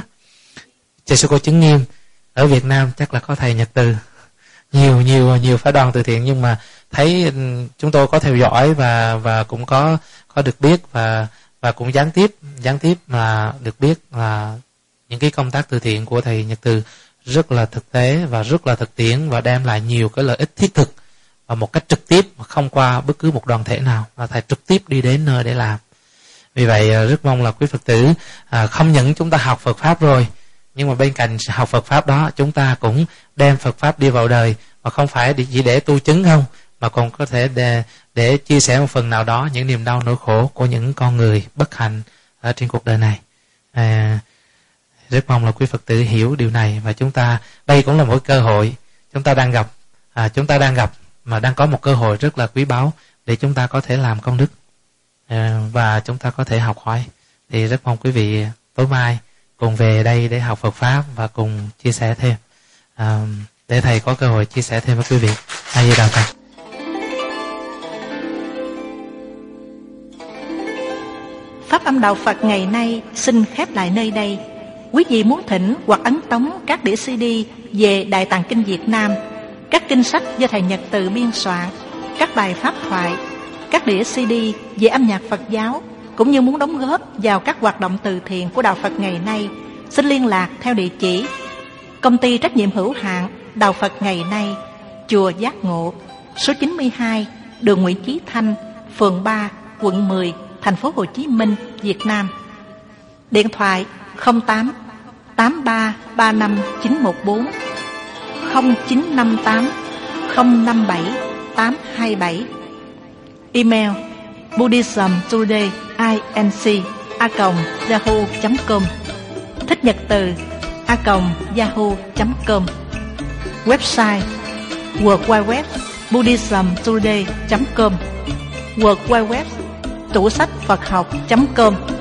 sư cô chứng nghiêm. Ở Việt Nam chắc là có thầy Nhật Từ, nhiều nhiều nhiều phái đoàn từ thiện, nhưng mà thấy chúng tôi có theo dõi và và cũng có có được biết và và cũng gián tiếp gián tiếp mà được biết là những cái công tác từ thiện của thầy Nhật Từ rất là thực tế và rất là thực tiễn, và đem lại nhiều cái lợi ích thiết thực và một cách trực tiếp, không qua bất cứ một đoàn thể nào, là thầy trực tiếp đi đến nơi để làm. Vì vậy rất mong là quý Phật tử à, không những chúng ta học Phật pháp rồi, nhưng mà bên cạnh học Phật pháp đó, chúng ta cũng đem Phật pháp đi vào đời, mà không phải chỉ để tu chứng không, mà còn có thể để, để chia sẻ một phần nào đó những niềm đau nỗi khổ của những con người bất hạnh ở trên cuộc đời này. À, rất mong là quý Phật tử hiểu điều này, và chúng ta đây cũng là một cơ hội chúng ta đang gặp, à, chúng ta đang gặp mà đang có một cơ hội rất là quý báu để chúng ta có thể làm công đức, à, và chúng ta có thể học hỏi. Thì rất mong quý vị tối mai cùng về đây để học Phật pháp và cùng chia sẻ thêm, à, để thầy có cơ hội chia sẻ thêm với quý vị. A Di Đà Phật. Pháp âm đạo Phật ngày nay xin khép lại nơi đây. Quý vị muốn thỉnh hoặc ấn tống các đĩa xê đê về Đại Tạng Kinh Việt Nam, các kinh sách do thầy Nhật Từ biên soạn, các bài pháp thoại, các đĩa xê đê về âm nhạc Phật giáo, cũng như muốn đóng góp vào các hoạt động từ thiện của đạo Phật ngày nay, xin liên lạc theo địa chỉ Công ty trách nhiệm hữu hạn Đạo Phật ngày nay, Chùa Giác Ngộ, số chín mươi hai, đường Nguyễn Chí Thanh, phường ba, quận mười, thành phố Hồ Chí Minh, Việt Nam. Điện thoại không tám tám ba ba năm chín một bốn, không chín năm tám không năm bảy tám hai bảy. Email buddhismtoday inc a còng yahoo chấm com, Thích Nhật Từ a còng yahoo chấm com. Website w w w chấm buddhismtoday chấm com, w w w chấm tủ sách Phật học chấm com.